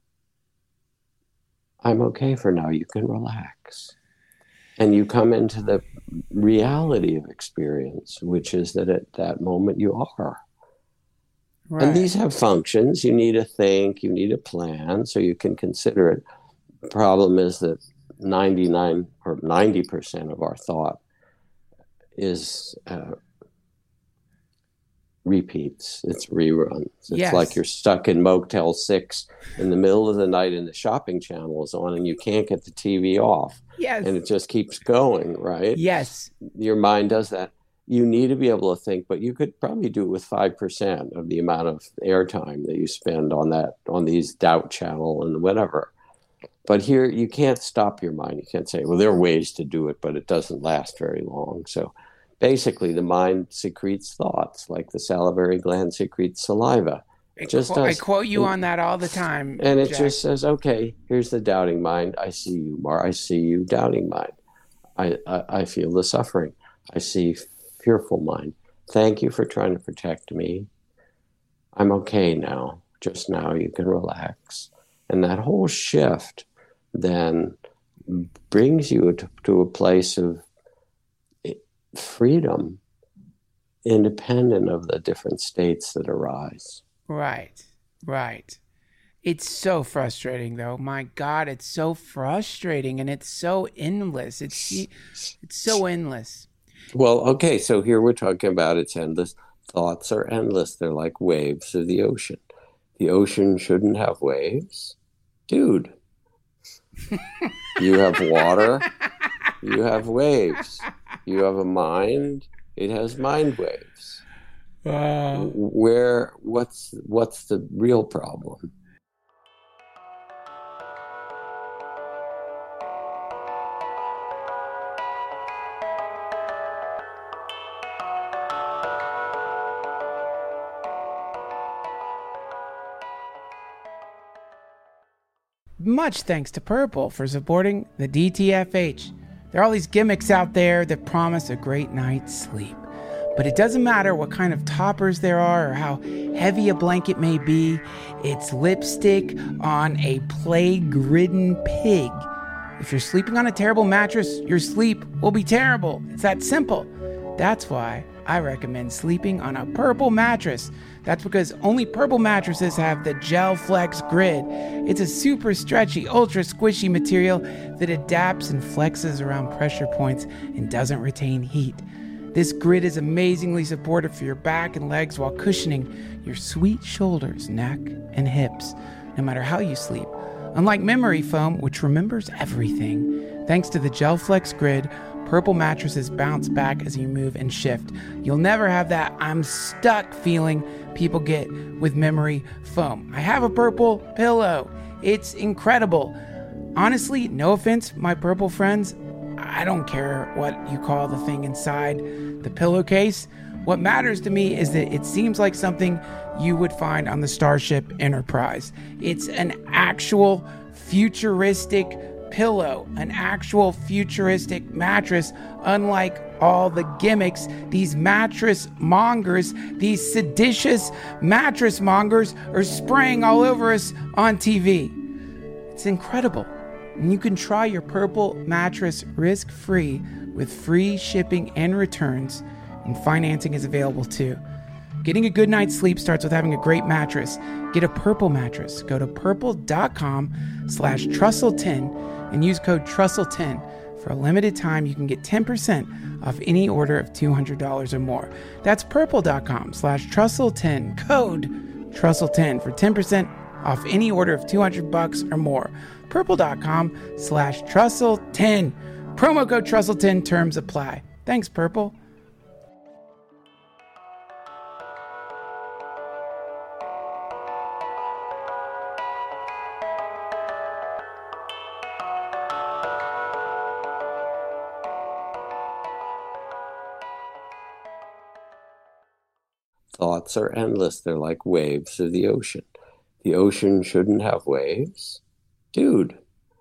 [SPEAKER 2] I'm okay for now. You can relax. And you come into the reality of experience, which is that at that moment you are. Right. And these have functions. You need to think, you need a plan, so you can consider it. The problem is that ninety-nine or ninety percent of our thought is uh, repeats. It's reruns. It's
[SPEAKER 1] Yes.
[SPEAKER 2] like you're stuck in Motel six in the middle of the night and the shopping channel is on and you can't get the T V off.
[SPEAKER 1] Yes.
[SPEAKER 2] And it just keeps going, right?
[SPEAKER 1] Yes.
[SPEAKER 2] Your mind does that. You need to be able to think, but you could probably do it with five percent of the amount of airtime that you spend on that, on these doubt channel and whatever. But here, you can't stop your mind. You can't say, well, there are ways to do it, but it doesn't last very long. So basically, the mind secretes thoughts, like the salivary gland secretes saliva.
[SPEAKER 1] I,
[SPEAKER 2] It just
[SPEAKER 1] qu- I
[SPEAKER 2] does.
[SPEAKER 1] quote you
[SPEAKER 2] And-
[SPEAKER 1] on that all the time.
[SPEAKER 2] And it
[SPEAKER 1] Jack.
[SPEAKER 2] just says, okay, here's the doubting mind. I see you, Mar. I see you, doubting mind. I, I, I feel the suffering. I see fearful mind. Thank you for trying to protect me. I'm okay now. Just now you can relax. And that whole shift then brings you to, to a place of freedom, independent of the different states that arise.
[SPEAKER 1] Right, right. It's so frustrating, though. My God, it's so frustrating, and it's so endless. It's it's so endless.
[SPEAKER 2] Well, okay, so here we're talking about it's endless. Thoughts are endless. They're like waves of the ocean. The ocean shouldn't have waves. Dude, you have water, you have waves. You have a mind, it has mind waves.
[SPEAKER 1] Uh,
[SPEAKER 2] Where, what's, what's the real problem?
[SPEAKER 1] much thanks to Purple for supporting the D T F H. There are all these gimmicks out there that promise a great night's sleep. But it doesn't matter what kind of toppers there are or how heavy a blanket may be, it's lipstick on a plague-ridden pig. If you're sleeping on a terrible mattress, your sleep will be terrible. It's that simple. That's why I recommend sleeping on a Purple mattress. That's because only Purple mattresses have the Gel Flex Grid. It's a super stretchy, ultra squishy material that adapts and flexes around pressure points and doesn't retain heat. This grid is amazingly supportive for your back and legs while cushioning your sweet shoulders, neck, and hips, no matter how you sleep. Unlike memory foam, which remembers everything, thanks to the Gel Flex Grid, Purple mattresses bounce back as you move and shift. You'll never have that I'm stuck feeling people get with memory foam. I have a Purple pillow. It's incredible. Honestly, no offense, my Purple friends, I don't care what you call the thing inside the pillowcase. What matters to me is that it seems like something you would find on the Starship Enterprise. It's an actual futuristic pillow, an actual futuristic mattress, unlike all the gimmicks these mattress mongers, these seditious mattress mongers are spraying all over us on T V. It's incredible. And you can try your Purple mattress risk-free with free shipping and returns, and financing is available too. Getting a good night's sleep starts with having a great mattress. Get a Purple mattress. Go to purple.com slash trussell10 and use code trussell ten. For a limited time, you can get ten percent off any order of two hundred dollars or more. That's purple.com slash trussell10, code trussell ten for ten percent off any order of two hundred bucks or more. Purple.com slash trussell10. Promo code trussell ten, terms apply. Thanks, Purple.
[SPEAKER 2] Thoughts are endless. They're like waves of the ocean. The ocean shouldn't have waves. Dude,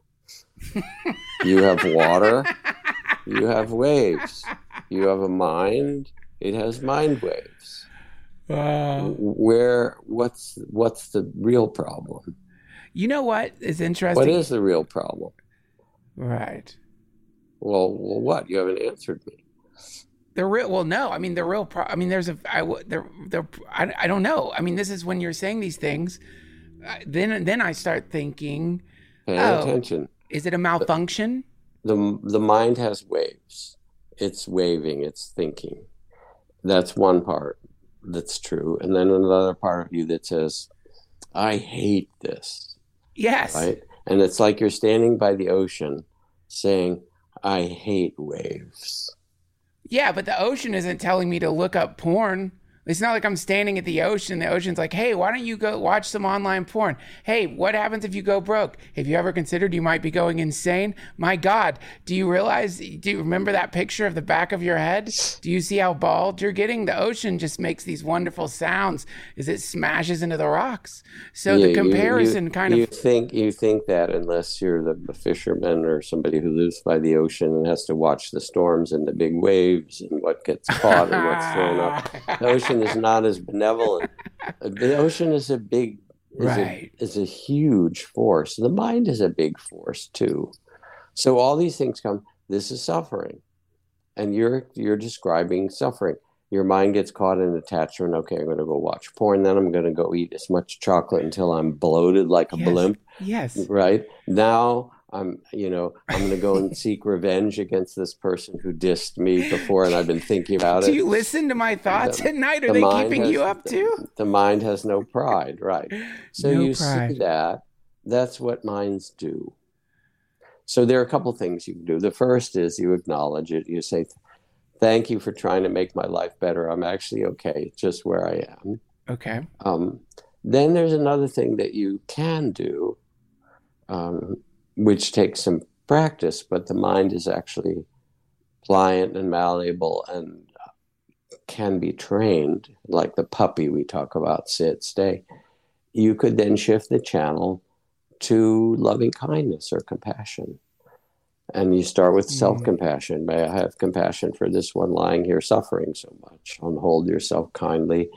[SPEAKER 2] you have water, you have waves. You have a mind, it has mind waves.
[SPEAKER 1] Uh,
[SPEAKER 2] Where, what's, what's the real problem?
[SPEAKER 1] you know what is interesting?
[SPEAKER 2] What is the real problem?
[SPEAKER 1] Right.
[SPEAKER 2] Well, well, what? You haven't answered me.
[SPEAKER 1] The real, well, no, I mean, the real, pro, I mean, there's a, I, there, there, I, I don't know. I mean, this is when you're saying these things, uh, then, then I start thinking,
[SPEAKER 2] Pay
[SPEAKER 1] oh,
[SPEAKER 2] attention.
[SPEAKER 1] Is it a malfunction?
[SPEAKER 2] The, the mind has waves. It's waving, it's thinking. That's one part. that's true. And then another part of you that says, I hate this.
[SPEAKER 1] Yes.
[SPEAKER 2] Right? And it's like you're standing by the ocean saying, I hate waves.
[SPEAKER 1] Yeah, but the ocean isn't telling me to look up porn. It's not like I'm standing at the ocean. The ocean's like, hey, why don't you go watch some online porn? Hey, what happens if you go broke? Have you ever considered you might be going insane? My God, do you realize, do you remember that picture of the back of your head? Do you see how bald you're getting? The ocean just makes these wonderful sounds as it smashes into the rocks. So
[SPEAKER 2] Yeah,
[SPEAKER 1] the comparison
[SPEAKER 2] you, you,
[SPEAKER 1] kind
[SPEAKER 2] you
[SPEAKER 1] of...
[SPEAKER 2] think you think that unless you're the, the fisherman or somebody who lives by the ocean and has to watch the storms and the big waves and what gets caught and what's thrown up. The ocean is not as benevolent. The ocean is a big, is,
[SPEAKER 1] right.
[SPEAKER 2] a, is a huge force. The mind is a big force too. So all these things come. This is suffering, and you're you're describing suffering. Your mind gets caught in attachment. Okay, I'm going to go watch porn. Then I'm going to go eat as much chocolate until I'm bloated like a
[SPEAKER 1] yes.
[SPEAKER 2] blimp.
[SPEAKER 1] Yes.
[SPEAKER 2] Right now. I'm, you know, I'm going to go and seek revenge against this person who dissed me before, and I've been thinking about it.
[SPEAKER 1] Do you listen to my thoughts
[SPEAKER 2] the,
[SPEAKER 1] at night? Are they keeping
[SPEAKER 2] has,
[SPEAKER 1] you up too?
[SPEAKER 2] The, the mind has no pride, right? So
[SPEAKER 1] no
[SPEAKER 2] you
[SPEAKER 1] pride.
[SPEAKER 2] see that. That's what minds do. So there are a couple things you can do. The first is you acknowledge it. You say, thank you for trying to make my life better. I'm actually okay just where I am.
[SPEAKER 1] Okay.
[SPEAKER 2] Um, then there's another thing that you can do, um, which takes some practice, but the mind is actually pliant and malleable and can be trained, like the puppy we talk about, sit, stay. You could then shift the channel to loving kindness or compassion. And you start with self-compassion. May I have compassion for this one lying here suffering so much? Unhold yourself kindly.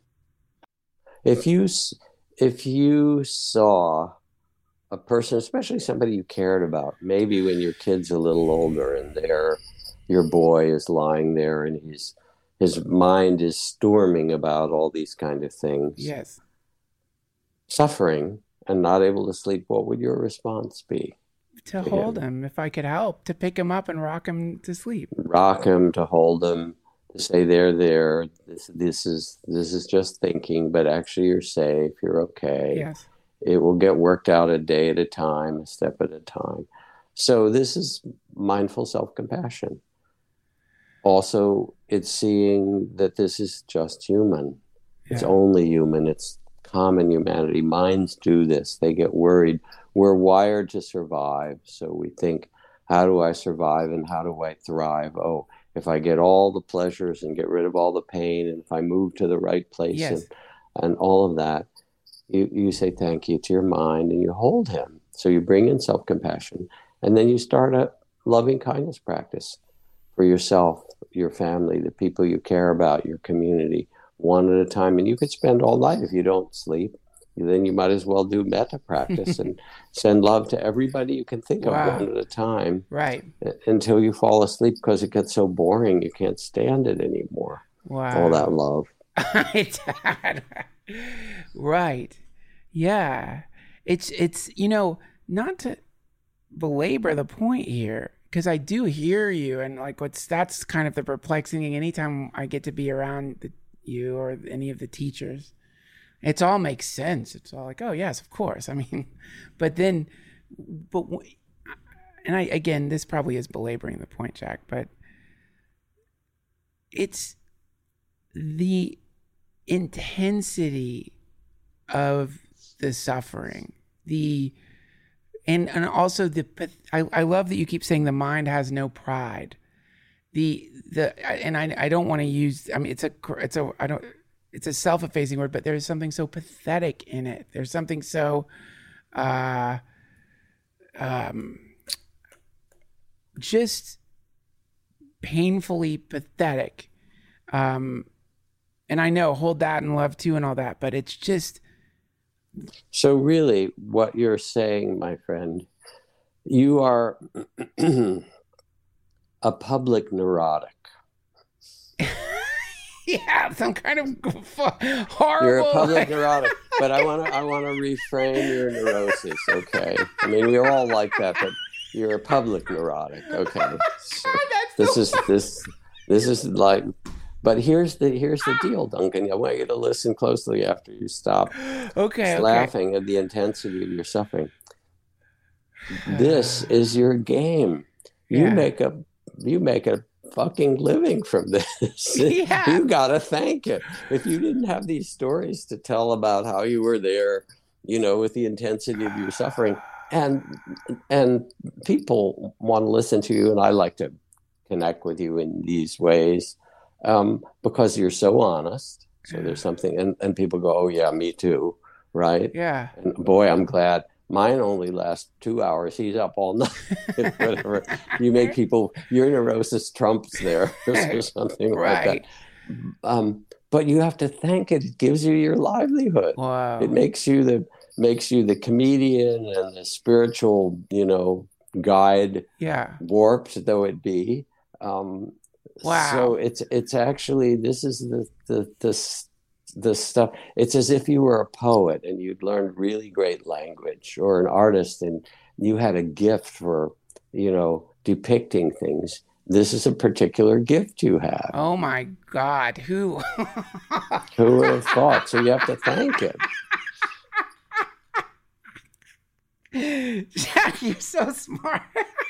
[SPEAKER 2] If you, if you saw a person, especially somebody you cared about, maybe when your kid's a little older and there, your boy is lying there and he's, his mind is storming about all these kind of things.
[SPEAKER 1] Yes.
[SPEAKER 2] Suffering and not able to sleep, what would your response be?
[SPEAKER 1] To hold him, if I could help, to pick him up and rock him to sleep.
[SPEAKER 2] Rock him, to hold him, to say they're there. This, this is this is just thinking, but actually you're safe, you're okay.
[SPEAKER 1] Yes.
[SPEAKER 2] It will get worked out a day at a time, a step at a time. So this is mindful self-compassion. Also, it's seeing that this is just human. Yeah. It's only human. It's common humanity. Minds do this. They get worried. We're wired to survive. So we think, how do I survive and how do I thrive? Oh, if I get all the pleasures and get rid of all the pain, and if I move to the right place,
[SPEAKER 1] yes.
[SPEAKER 2] and, and all of that, You, you say thank you to your mind and you hold him. So you bring in self-compassion, and then you start a loving kindness practice for yourself, your family, the people you care about, your community, one at a time. And you could spend all night if you don't sleep. Then you might as well do metta practice and send love to everybody you can think
[SPEAKER 1] wow.
[SPEAKER 2] of one at a time.
[SPEAKER 1] Right.
[SPEAKER 2] Until you fall asleep, because it gets so boring you can't stand it anymore.
[SPEAKER 1] Wow.
[SPEAKER 2] All that love.
[SPEAKER 1] Right. Yeah. It's, it's, you know, not to belabor the point here, because I do hear you, and like what's, that's kind of the perplexing thing. Anytime I get to be around the, you or any of the teachers, it's all makes sense. It's all like, oh yes, of course. I mean, but then, but, and I, again, this probably is belaboring the point, Jack, but it's the intensity of the suffering, the and and also the I, I love that you keep saying the mind has no pride. The the and I I don't want to use I mean it's a it's a I don't it's a self-effacing word, but there's something so pathetic in it. There's something so uh um just painfully pathetic. Um and I know hold that in love too and all that, but it's just
[SPEAKER 2] so really what you're saying, my friend, you are a public neurotic.
[SPEAKER 1] Yeah, some kind of horrible.
[SPEAKER 2] You're a public neurotic, but I want to I want to reframe your neurosis. Okay, I mean we're all like that, but you're a public neurotic. Okay, so this is this this is like But here's the here's the deal, Duncan. I want you to listen closely after you stop
[SPEAKER 1] Okay, okay.
[SPEAKER 2] laughing at the intensity of your suffering. This is your game. You
[SPEAKER 1] Yeah.
[SPEAKER 2] make a you make a fucking living from this.
[SPEAKER 1] Yeah.
[SPEAKER 2] You gotta thank it. If you didn't have these stories to tell about how you were there, you know, with the intensity of your suffering, and and people want to listen to you, and I like to connect with you in these ways um, because you're so honest. So there's something, and, and people go, oh yeah, me too, right?
[SPEAKER 1] Yeah.
[SPEAKER 2] And boy, I'm glad. Mine only lasts two hours. He's up all night, whatever. You make people, your neurosis trumps theirs or something like
[SPEAKER 1] Right.
[SPEAKER 2] that. Um, but you have to thank it. It gives you your livelihood.
[SPEAKER 1] Wow.
[SPEAKER 2] It makes you the makes you the comedian and the spiritual, you know, guide,
[SPEAKER 1] Yeah.
[SPEAKER 2] warped though it be. Um,
[SPEAKER 1] Wow.
[SPEAKER 2] So it's it's actually this is the the the the stuff. It's as if you were a poet and you'd learned really great language, or an artist and you had a gift for, you know, depicting things. This is a particular gift you have.
[SPEAKER 1] Oh my God. Who?
[SPEAKER 2] Who would have thought? So you have to thank it.
[SPEAKER 1] Jack, you're so smart.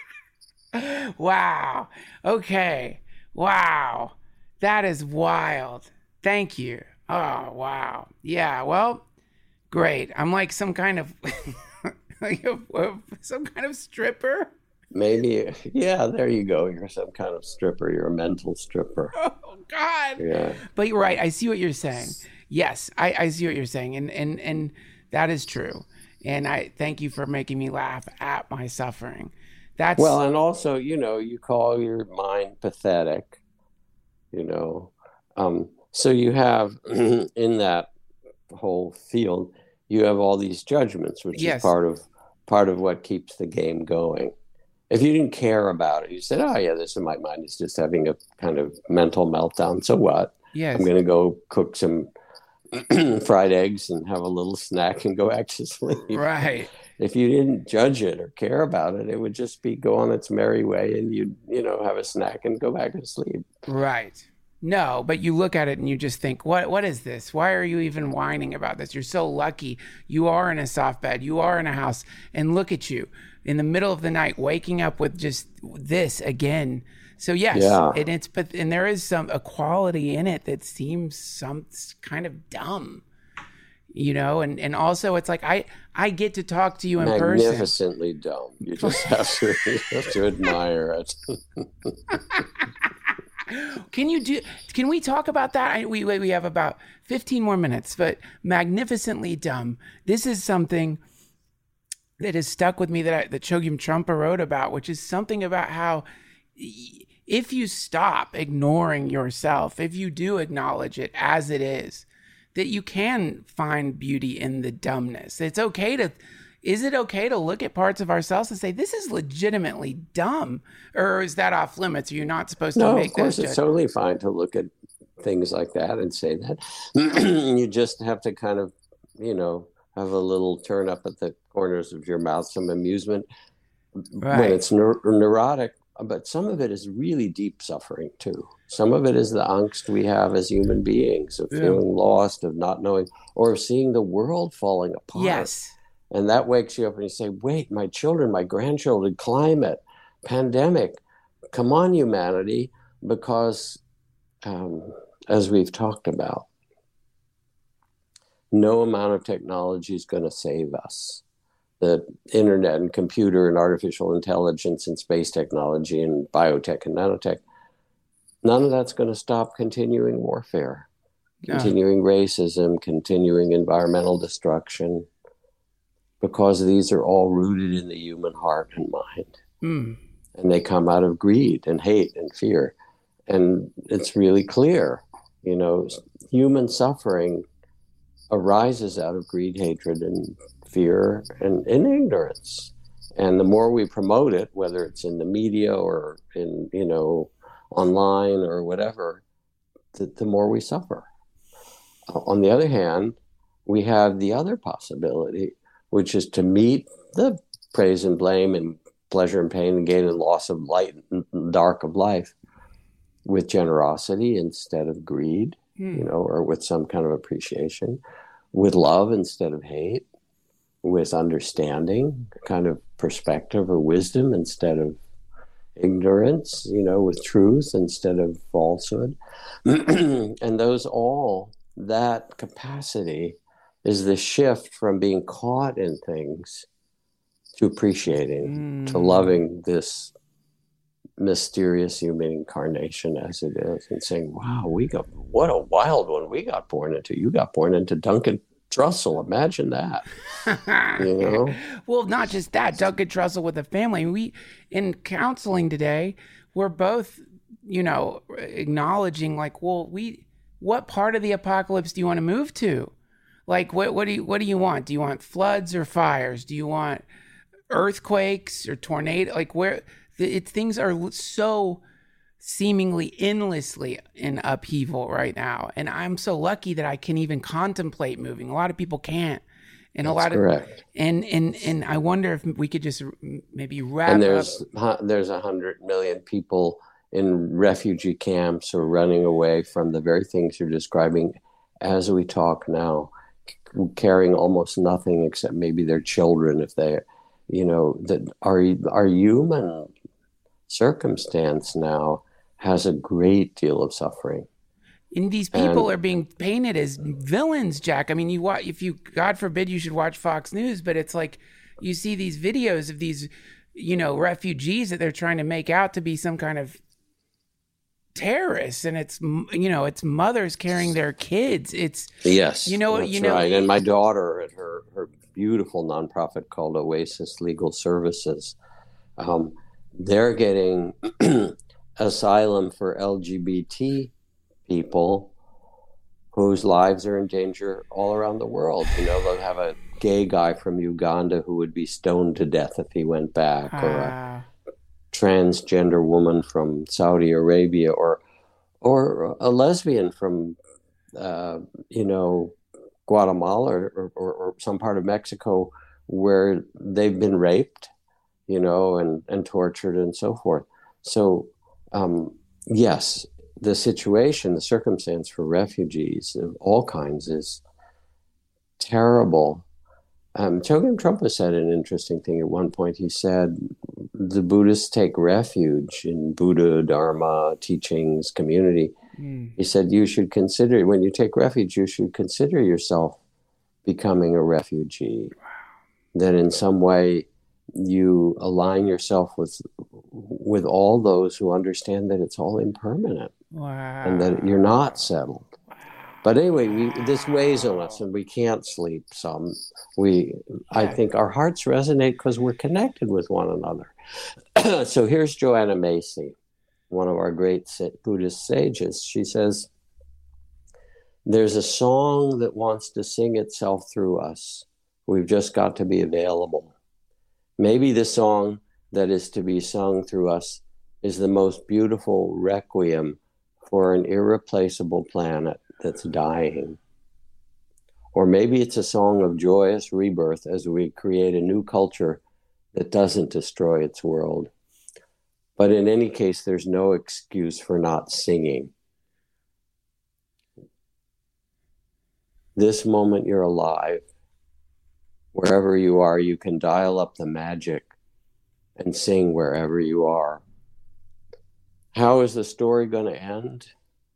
[SPEAKER 1] Wow. Okay. Wow. That is wild. Thank you. Oh, wow. Yeah, well, great. I'm like some kind of like a, a- some kind of stripper.
[SPEAKER 2] Maybe, yeah, there you go. You're some kind of stripper. You're a mental stripper.
[SPEAKER 1] Oh God.
[SPEAKER 2] Yeah.
[SPEAKER 1] But you're right. I see what you're saying. Yes, I, I see what you're saying. And, and and that is true. And I thank you for making me laugh at my suffering. That's
[SPEAKER 2] Well, and also, you know, you call your mind pathetic, you know. Um, so you have in that whole field, you have all these judgments, which
[SPEAKER 1] yes.
[SPEAKER 2] is part of part of what keeps the game going. If you didn't care about it, you said, "Oh yeah, this in my mind is just having a kind of mental meltdown." So what?
[SPEAKER 1] Yes.
[SPEAKER 2] I'm going to go cook some fried eggs and have a little snack and go back to sleep.
[SPEAKER 1] Right.
[SPEAKER 2] If you didn't judge it or care about it, it would just be go on its merry way, and you'd, you know, have a snack and go back to sleep.
[SPEAKER 1] Right. No, but you look at it and you just think, what what is this? Why are you even whining about this? You're so lucky. You are in a soft bed. You are in a house. And look at you in the middle of the night, waking up with just this again. So yes,
[SPEAKER 2] Yeah.
[SPEAKER 1] and it's but and there is some a quality in it that seems some kind of dumb. You know, and, and also it's like I I get to talk to you in person.
[SPEAKER 2] Magnificently dumb. You just have to, you have to admire it.
[SPEAKER 1] Can you do? Can we talk about that? I, we we have about fifteen more minutes, but magnificently dumb. This is something that has stuck with me that I, that Chogyam Trungpa wrote about, which is something about how if you stop ignoring yourself, if you do acknowledge it as it is, that you can find beauty in the dumbness. It's okay to. Is it okay to look at parts of ourselves and say, this is legitimately dumb? Or is that off limits? Are you not supposed to
[SPEAKER 2] No,
[SPEAKER 1] make
[SPEAKER 2] of course,
[SPEAKER 1] those
[SPEAKER 2] it's
[SPEAKER 1] judgments?
[SPEAKER 2] totally fine to look at things like that and say that. You just have to kind of, you know, have a little turn up at the corners of your mouth, some amusement
[SPEAKER 1] Right.
[SPEAKER 2] when it's neur- neurotic. But some of it is really deep suffering, too. Some of it is the angst we have as human beings of
[SPEAKER 1] Yeah.
[SPEAKER 2] feeling lost, of not knowing, or of seeing the world falling apart.
[SPEAKER 1] Yes.
[SPEAKER 2] And that wakes you up and you say, wait, my children, my grandchildren, climate, pandemic, come on, humanity, because um, as we've talked about, no amount of technology is going to save us. The internet and computer and artificial intelligence and space technology and biotech and nanotech, none of that's going to stop continuing warfare,
[SPEAKER 1] No.
[SPEAKER 2] continuing racism, continuing environmental destruction, because these are all rooted in the human heart and mind.
[SPEAKER 1] Mm.
[SPEAKER 2] And they come out of greed and hate and fear. And it's really clear, you know, human suffering arises out of greed, hatred, and fear and, and ignorance. And the more we promote it, whether it's in the media or in, you know, online or whatever, the, the more we suffer. On the other hand, we have the other possibility, which is to meet the praise and blame and pleasure and pain and gain and loss of light and dark of life with generosity instead of greed,
[SPEAKER 1] Hmm.
[SPEAKER 2] you know, or with some kind of appreciation, with love instead of hate, with understanding, kind of perspective or wisdom instead of ignorance, you know, with truth instead of falsehood. And those all, that capacity is the shift from being caught in things to appreciating,
[SPEAKER 1] Mm.
[SPEAKER 2] to loving this mysterious human incarnation as it is, and saying, wow, we got, what a wild one we got born into. You got born into Duncan Trussell. Imagine that. You know?
[SPEAKER 1] Well, not just that, Duncan Trussell with a family. We, in counseling today, we're both, you know, acknowledging like, well, we, what part of the apocalypse do you want to move to? Like, what, what do you, what do you want? Do you want floods or fires? Do you want earthquakes or tornado? Like, where it, things are so seemingly endlessly in upheaval right now. And I'm so lucky that I can even contemplate moving. A lot of people can't. And
[SPEAKER 2] That's
[SPEAKER 1] a lot
[SPEAKER 2] correct.
[SPEAKER 1] of, and, and, and I wonder if we could just maybe wrap
[SPEAKER 2] and there's,
[SPEAKER 1] up.
[SPEAKER 2] There's a hundred million people in refugee camps or running away from the very things you're describing as we talk now, carrying almost nothing except maybe their children, if they, you know, that our, our human circumstance now has a great deal of suffering.
[SPEAKER 1] And these people
[SPEAKER 2] and,
[SPEAKER 1] are being painted as villains, Jack. I mean, you watch, if you, God forbid, you should watch Fox News, but it's like you see these videos of these, you know, refugees that they're trying to make out to be some kind of terrorists, and it's, you know, it's mothers carrying their kids. It's
[SPEAKER 2] yes,
[SPEAKER 1] you know,
[SPEAKER 2] that's
[SPEAKER 1] you know,
[SPEAKER 2] right. And my daughter at her her beautiful nonprofit called Oasis Legal Services, um, they're getting asylum for L G B T people whose lives are in danger all around the world. You know, they'll have a gay guy from Uganda who would be stoned to death if he went back, uh, or a transgender woman from Saudi Arabia, or or a lesbian from, uh, you know, Guatemala or, or, or some part of Mexico where they've been raped, you know, and, and tortured and so forth. So, um, yes, the situation, the circumstance for refugees of all kinds is terrible. Um, Chogyam Trungpa said an interesting thing at one point. He said, the Buddhists take refuge in Buddha, Dharma, teachings, community. Mm. He said, you should consider, when you take refuge, you should consider yourself becoming a refugee. Wow. That in some way you align yourself with with all those who understand that it's all impermanent. Wow. And that you're not settled. But anyway, we, this weighs on us, and we can't sleep some. We, yeah. I think our hearts resonate because we're connected with one another. So here's Joanna Macy, one of our great Buddhist sages. She says, there's a song that wants to sing itself through us. We've just got to be available. Maybe the song that is to be sung through us is the most beautiful requiem for an irreplaceable planet that's dying. Or maybe it's a song of joyous rebirth as we create a new culture that doesn't destroy its world. But in any case, there's no excuse for not singing. This moment you're alive. Wherever you are, you can dial up the magic and sing wherever you are. How is the story going to end?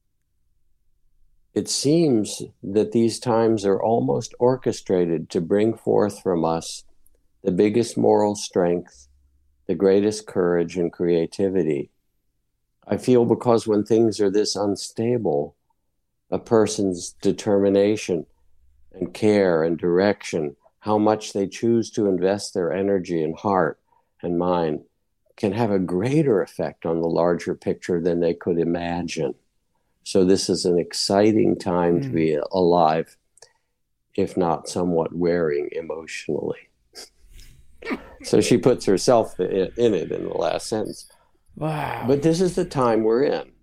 [SPEAKER 2] It seems that these times are almost orchestrated to bring forth from us the biggest moral strength, the greatest courage and creativity. I feel because when things are this unstable, a person's determination and care and direction, how much they choose to invest their energy and heart and mind, can have a greater effect on the larger picture than they could imagine. So this is an exciting time mm. to be alive, if not somewhat wearing emotionally. So she puts herself in, in it in the last sentence.
[SPEAKER 1] Wow.
[SPEAKER 2] But this is the time we're in.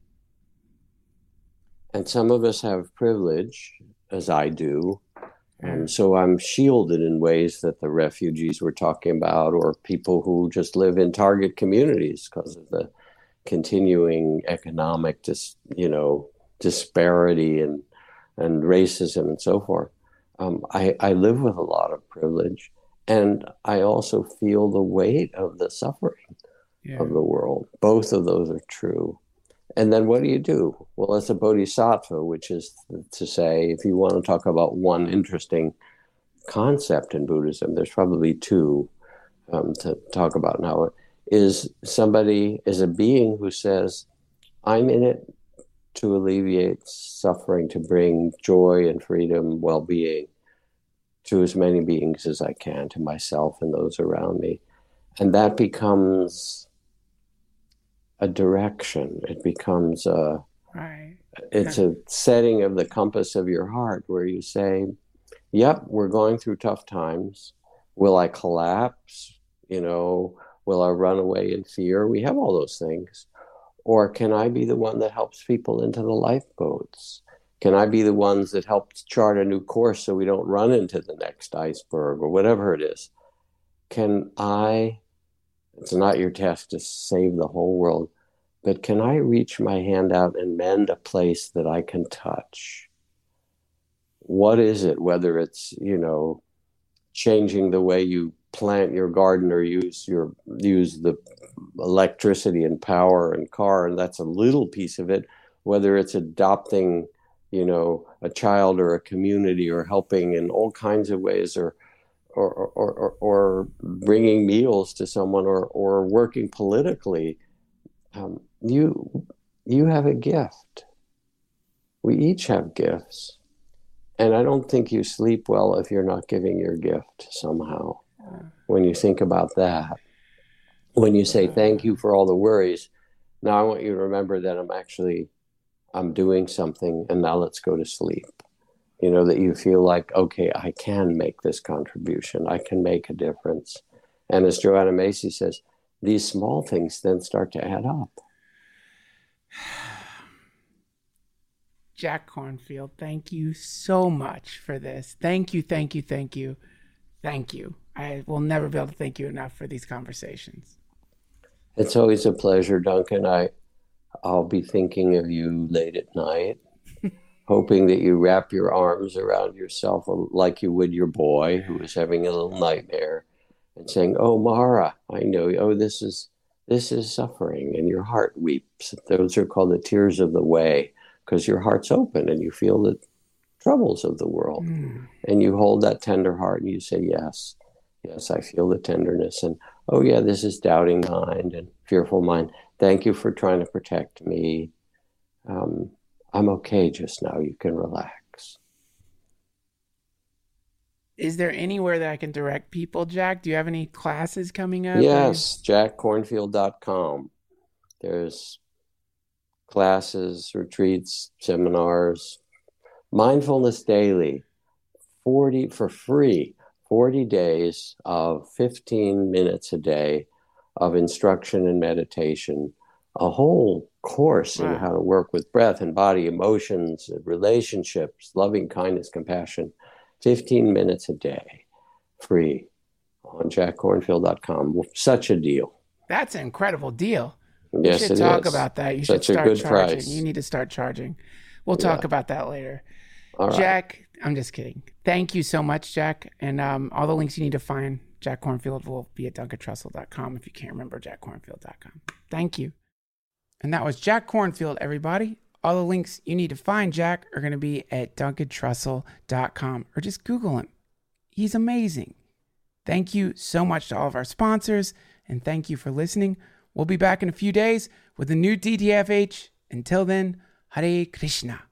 [SPEAKER 2] And some of us have privilege, as I do. And so I'm shielded in ways that the refugees we're talking about, or people who just live in target communities because of the continuing economic, dis, you know, disparity and and racism and so forth. Um, I, I live with a lot of privilege, and I also feel the weight of the suffering yeah. of the world. Both of those are true. And then what do you do? Well, it's a bodhisattva, which is to say, if you want to talk about one interesting concept in Buddhism, there's probably two um, to talk about now, is somebody, is a being who says, I'm in it to alleviate suffering, to bring joy and freedom, well-being to as many beings as I can, to myself and those around me. And that becomes a direction. It becomes a,
[SPEAKER 1] right.
[SPEAKER 2] It's a setting of the compass of your heart where you say, yep, we're going through tough times. Will I collapse? You know, will I run away in fear? We have all those things. Or can I be the one that helps people into the lifeboats? Can I be the ones that help chart a new course so we don't run into the next iceberg or whatever it is? Can I, it's not your task to save the whole world, but can I reach my hand out and mend a place that I can touch? What is it, whether it's, you know, changing the way you plant your garden or use your use the electricity and power and car, and that's a little piece of it, whether it's adopting, you know, a child or a community or helping in all kinds of ways, or or or, or, or bringing meals to someone, or, or working politically. Um, you you have a gift. We each have gifts. And I don't think you sleep well if you're not giving your gift somehow. When you think about that, when you say thank you for all the worries, now I want you to remember that I'm actually, I'm doing something, and now let's go to sleep. You know, that you feel like, okay, I can make this contribution. I can make a difference. And as Joanna Macy says, these small things then start to add up.
[SPEAKER 1] Jack Kornfield, thank you so much for this. Thank you, thank you, thank you, thank you. I will never be able to thank you enough for these conversations.
[SPEAKER 2] It's always a pleasure, Duncan. I, I'll be thinking of you late at night, hoping that you wrap your arms around yourself like you would your boy who was having a little nightmare, and saying, oh, Mara, I know, oh, this is, this is suffering, and your heart weeps. Those are called the tears of the way, because your heart's open and you feel the troubles of the world. Mm. And you hold that tender heart and you say, yes, yes, I feel the tenderness. And, oh, yeah, this is doubting mind and fearful mind. Thank you for trying to protect me. Um, I'm okay just now. You can relax.
[SPEAKER 1] Is there anywhere that I can direct people, Jack? Do you have any classes coming up?
[SPEAKER 2] Yes, jack kornfield dot com. There's classes, retreats, seminars, Mindfulness Daily, forty for free, forty days of fifteen minutes a day of instruction and meditation, a whole course wow. in how to work with breath and body, emotions, relationships, loving kindness, compassion, fifteen minutes a day, free on jack kornfield dot com. Such a deal.
[SPEAKER 1] That's an incredible deal.
[SPEAKER 2] Yes,
[SPEAKER 1] you should
[SPEAKER 2] it
[SPEAKER 1] talk
[SPEAKER 2] is.
[SPEAKER 1] about that. You
[SPEAKER 2] Such
[SPEAKER 1] should start
[SPEAKER 2] a good
[SPEAKER 1] charging.
[SPEAKER 2] price.
[SPEAKER 1] You need to start charging. We'll talk yeah. about that later.
[SPEAKER 2] All right.
[SPEAKER 1] Jack, I'm just kidding. Thank you so much, Jack. And um, all the links you need to find Jack Kornfield will be at duncan trussell dot com if you can't remember jack kornfield dot com. Thank you. And that was Jack Kornfield, everybody. All the links you need to find Jack are going to be at duncan trussell dot com, or just Google him. He's amazing. Thank you so much to all of our sponsors, and thank you for listening. We'll be back in a few days with a new D T F H. Until then, Hare Krishna.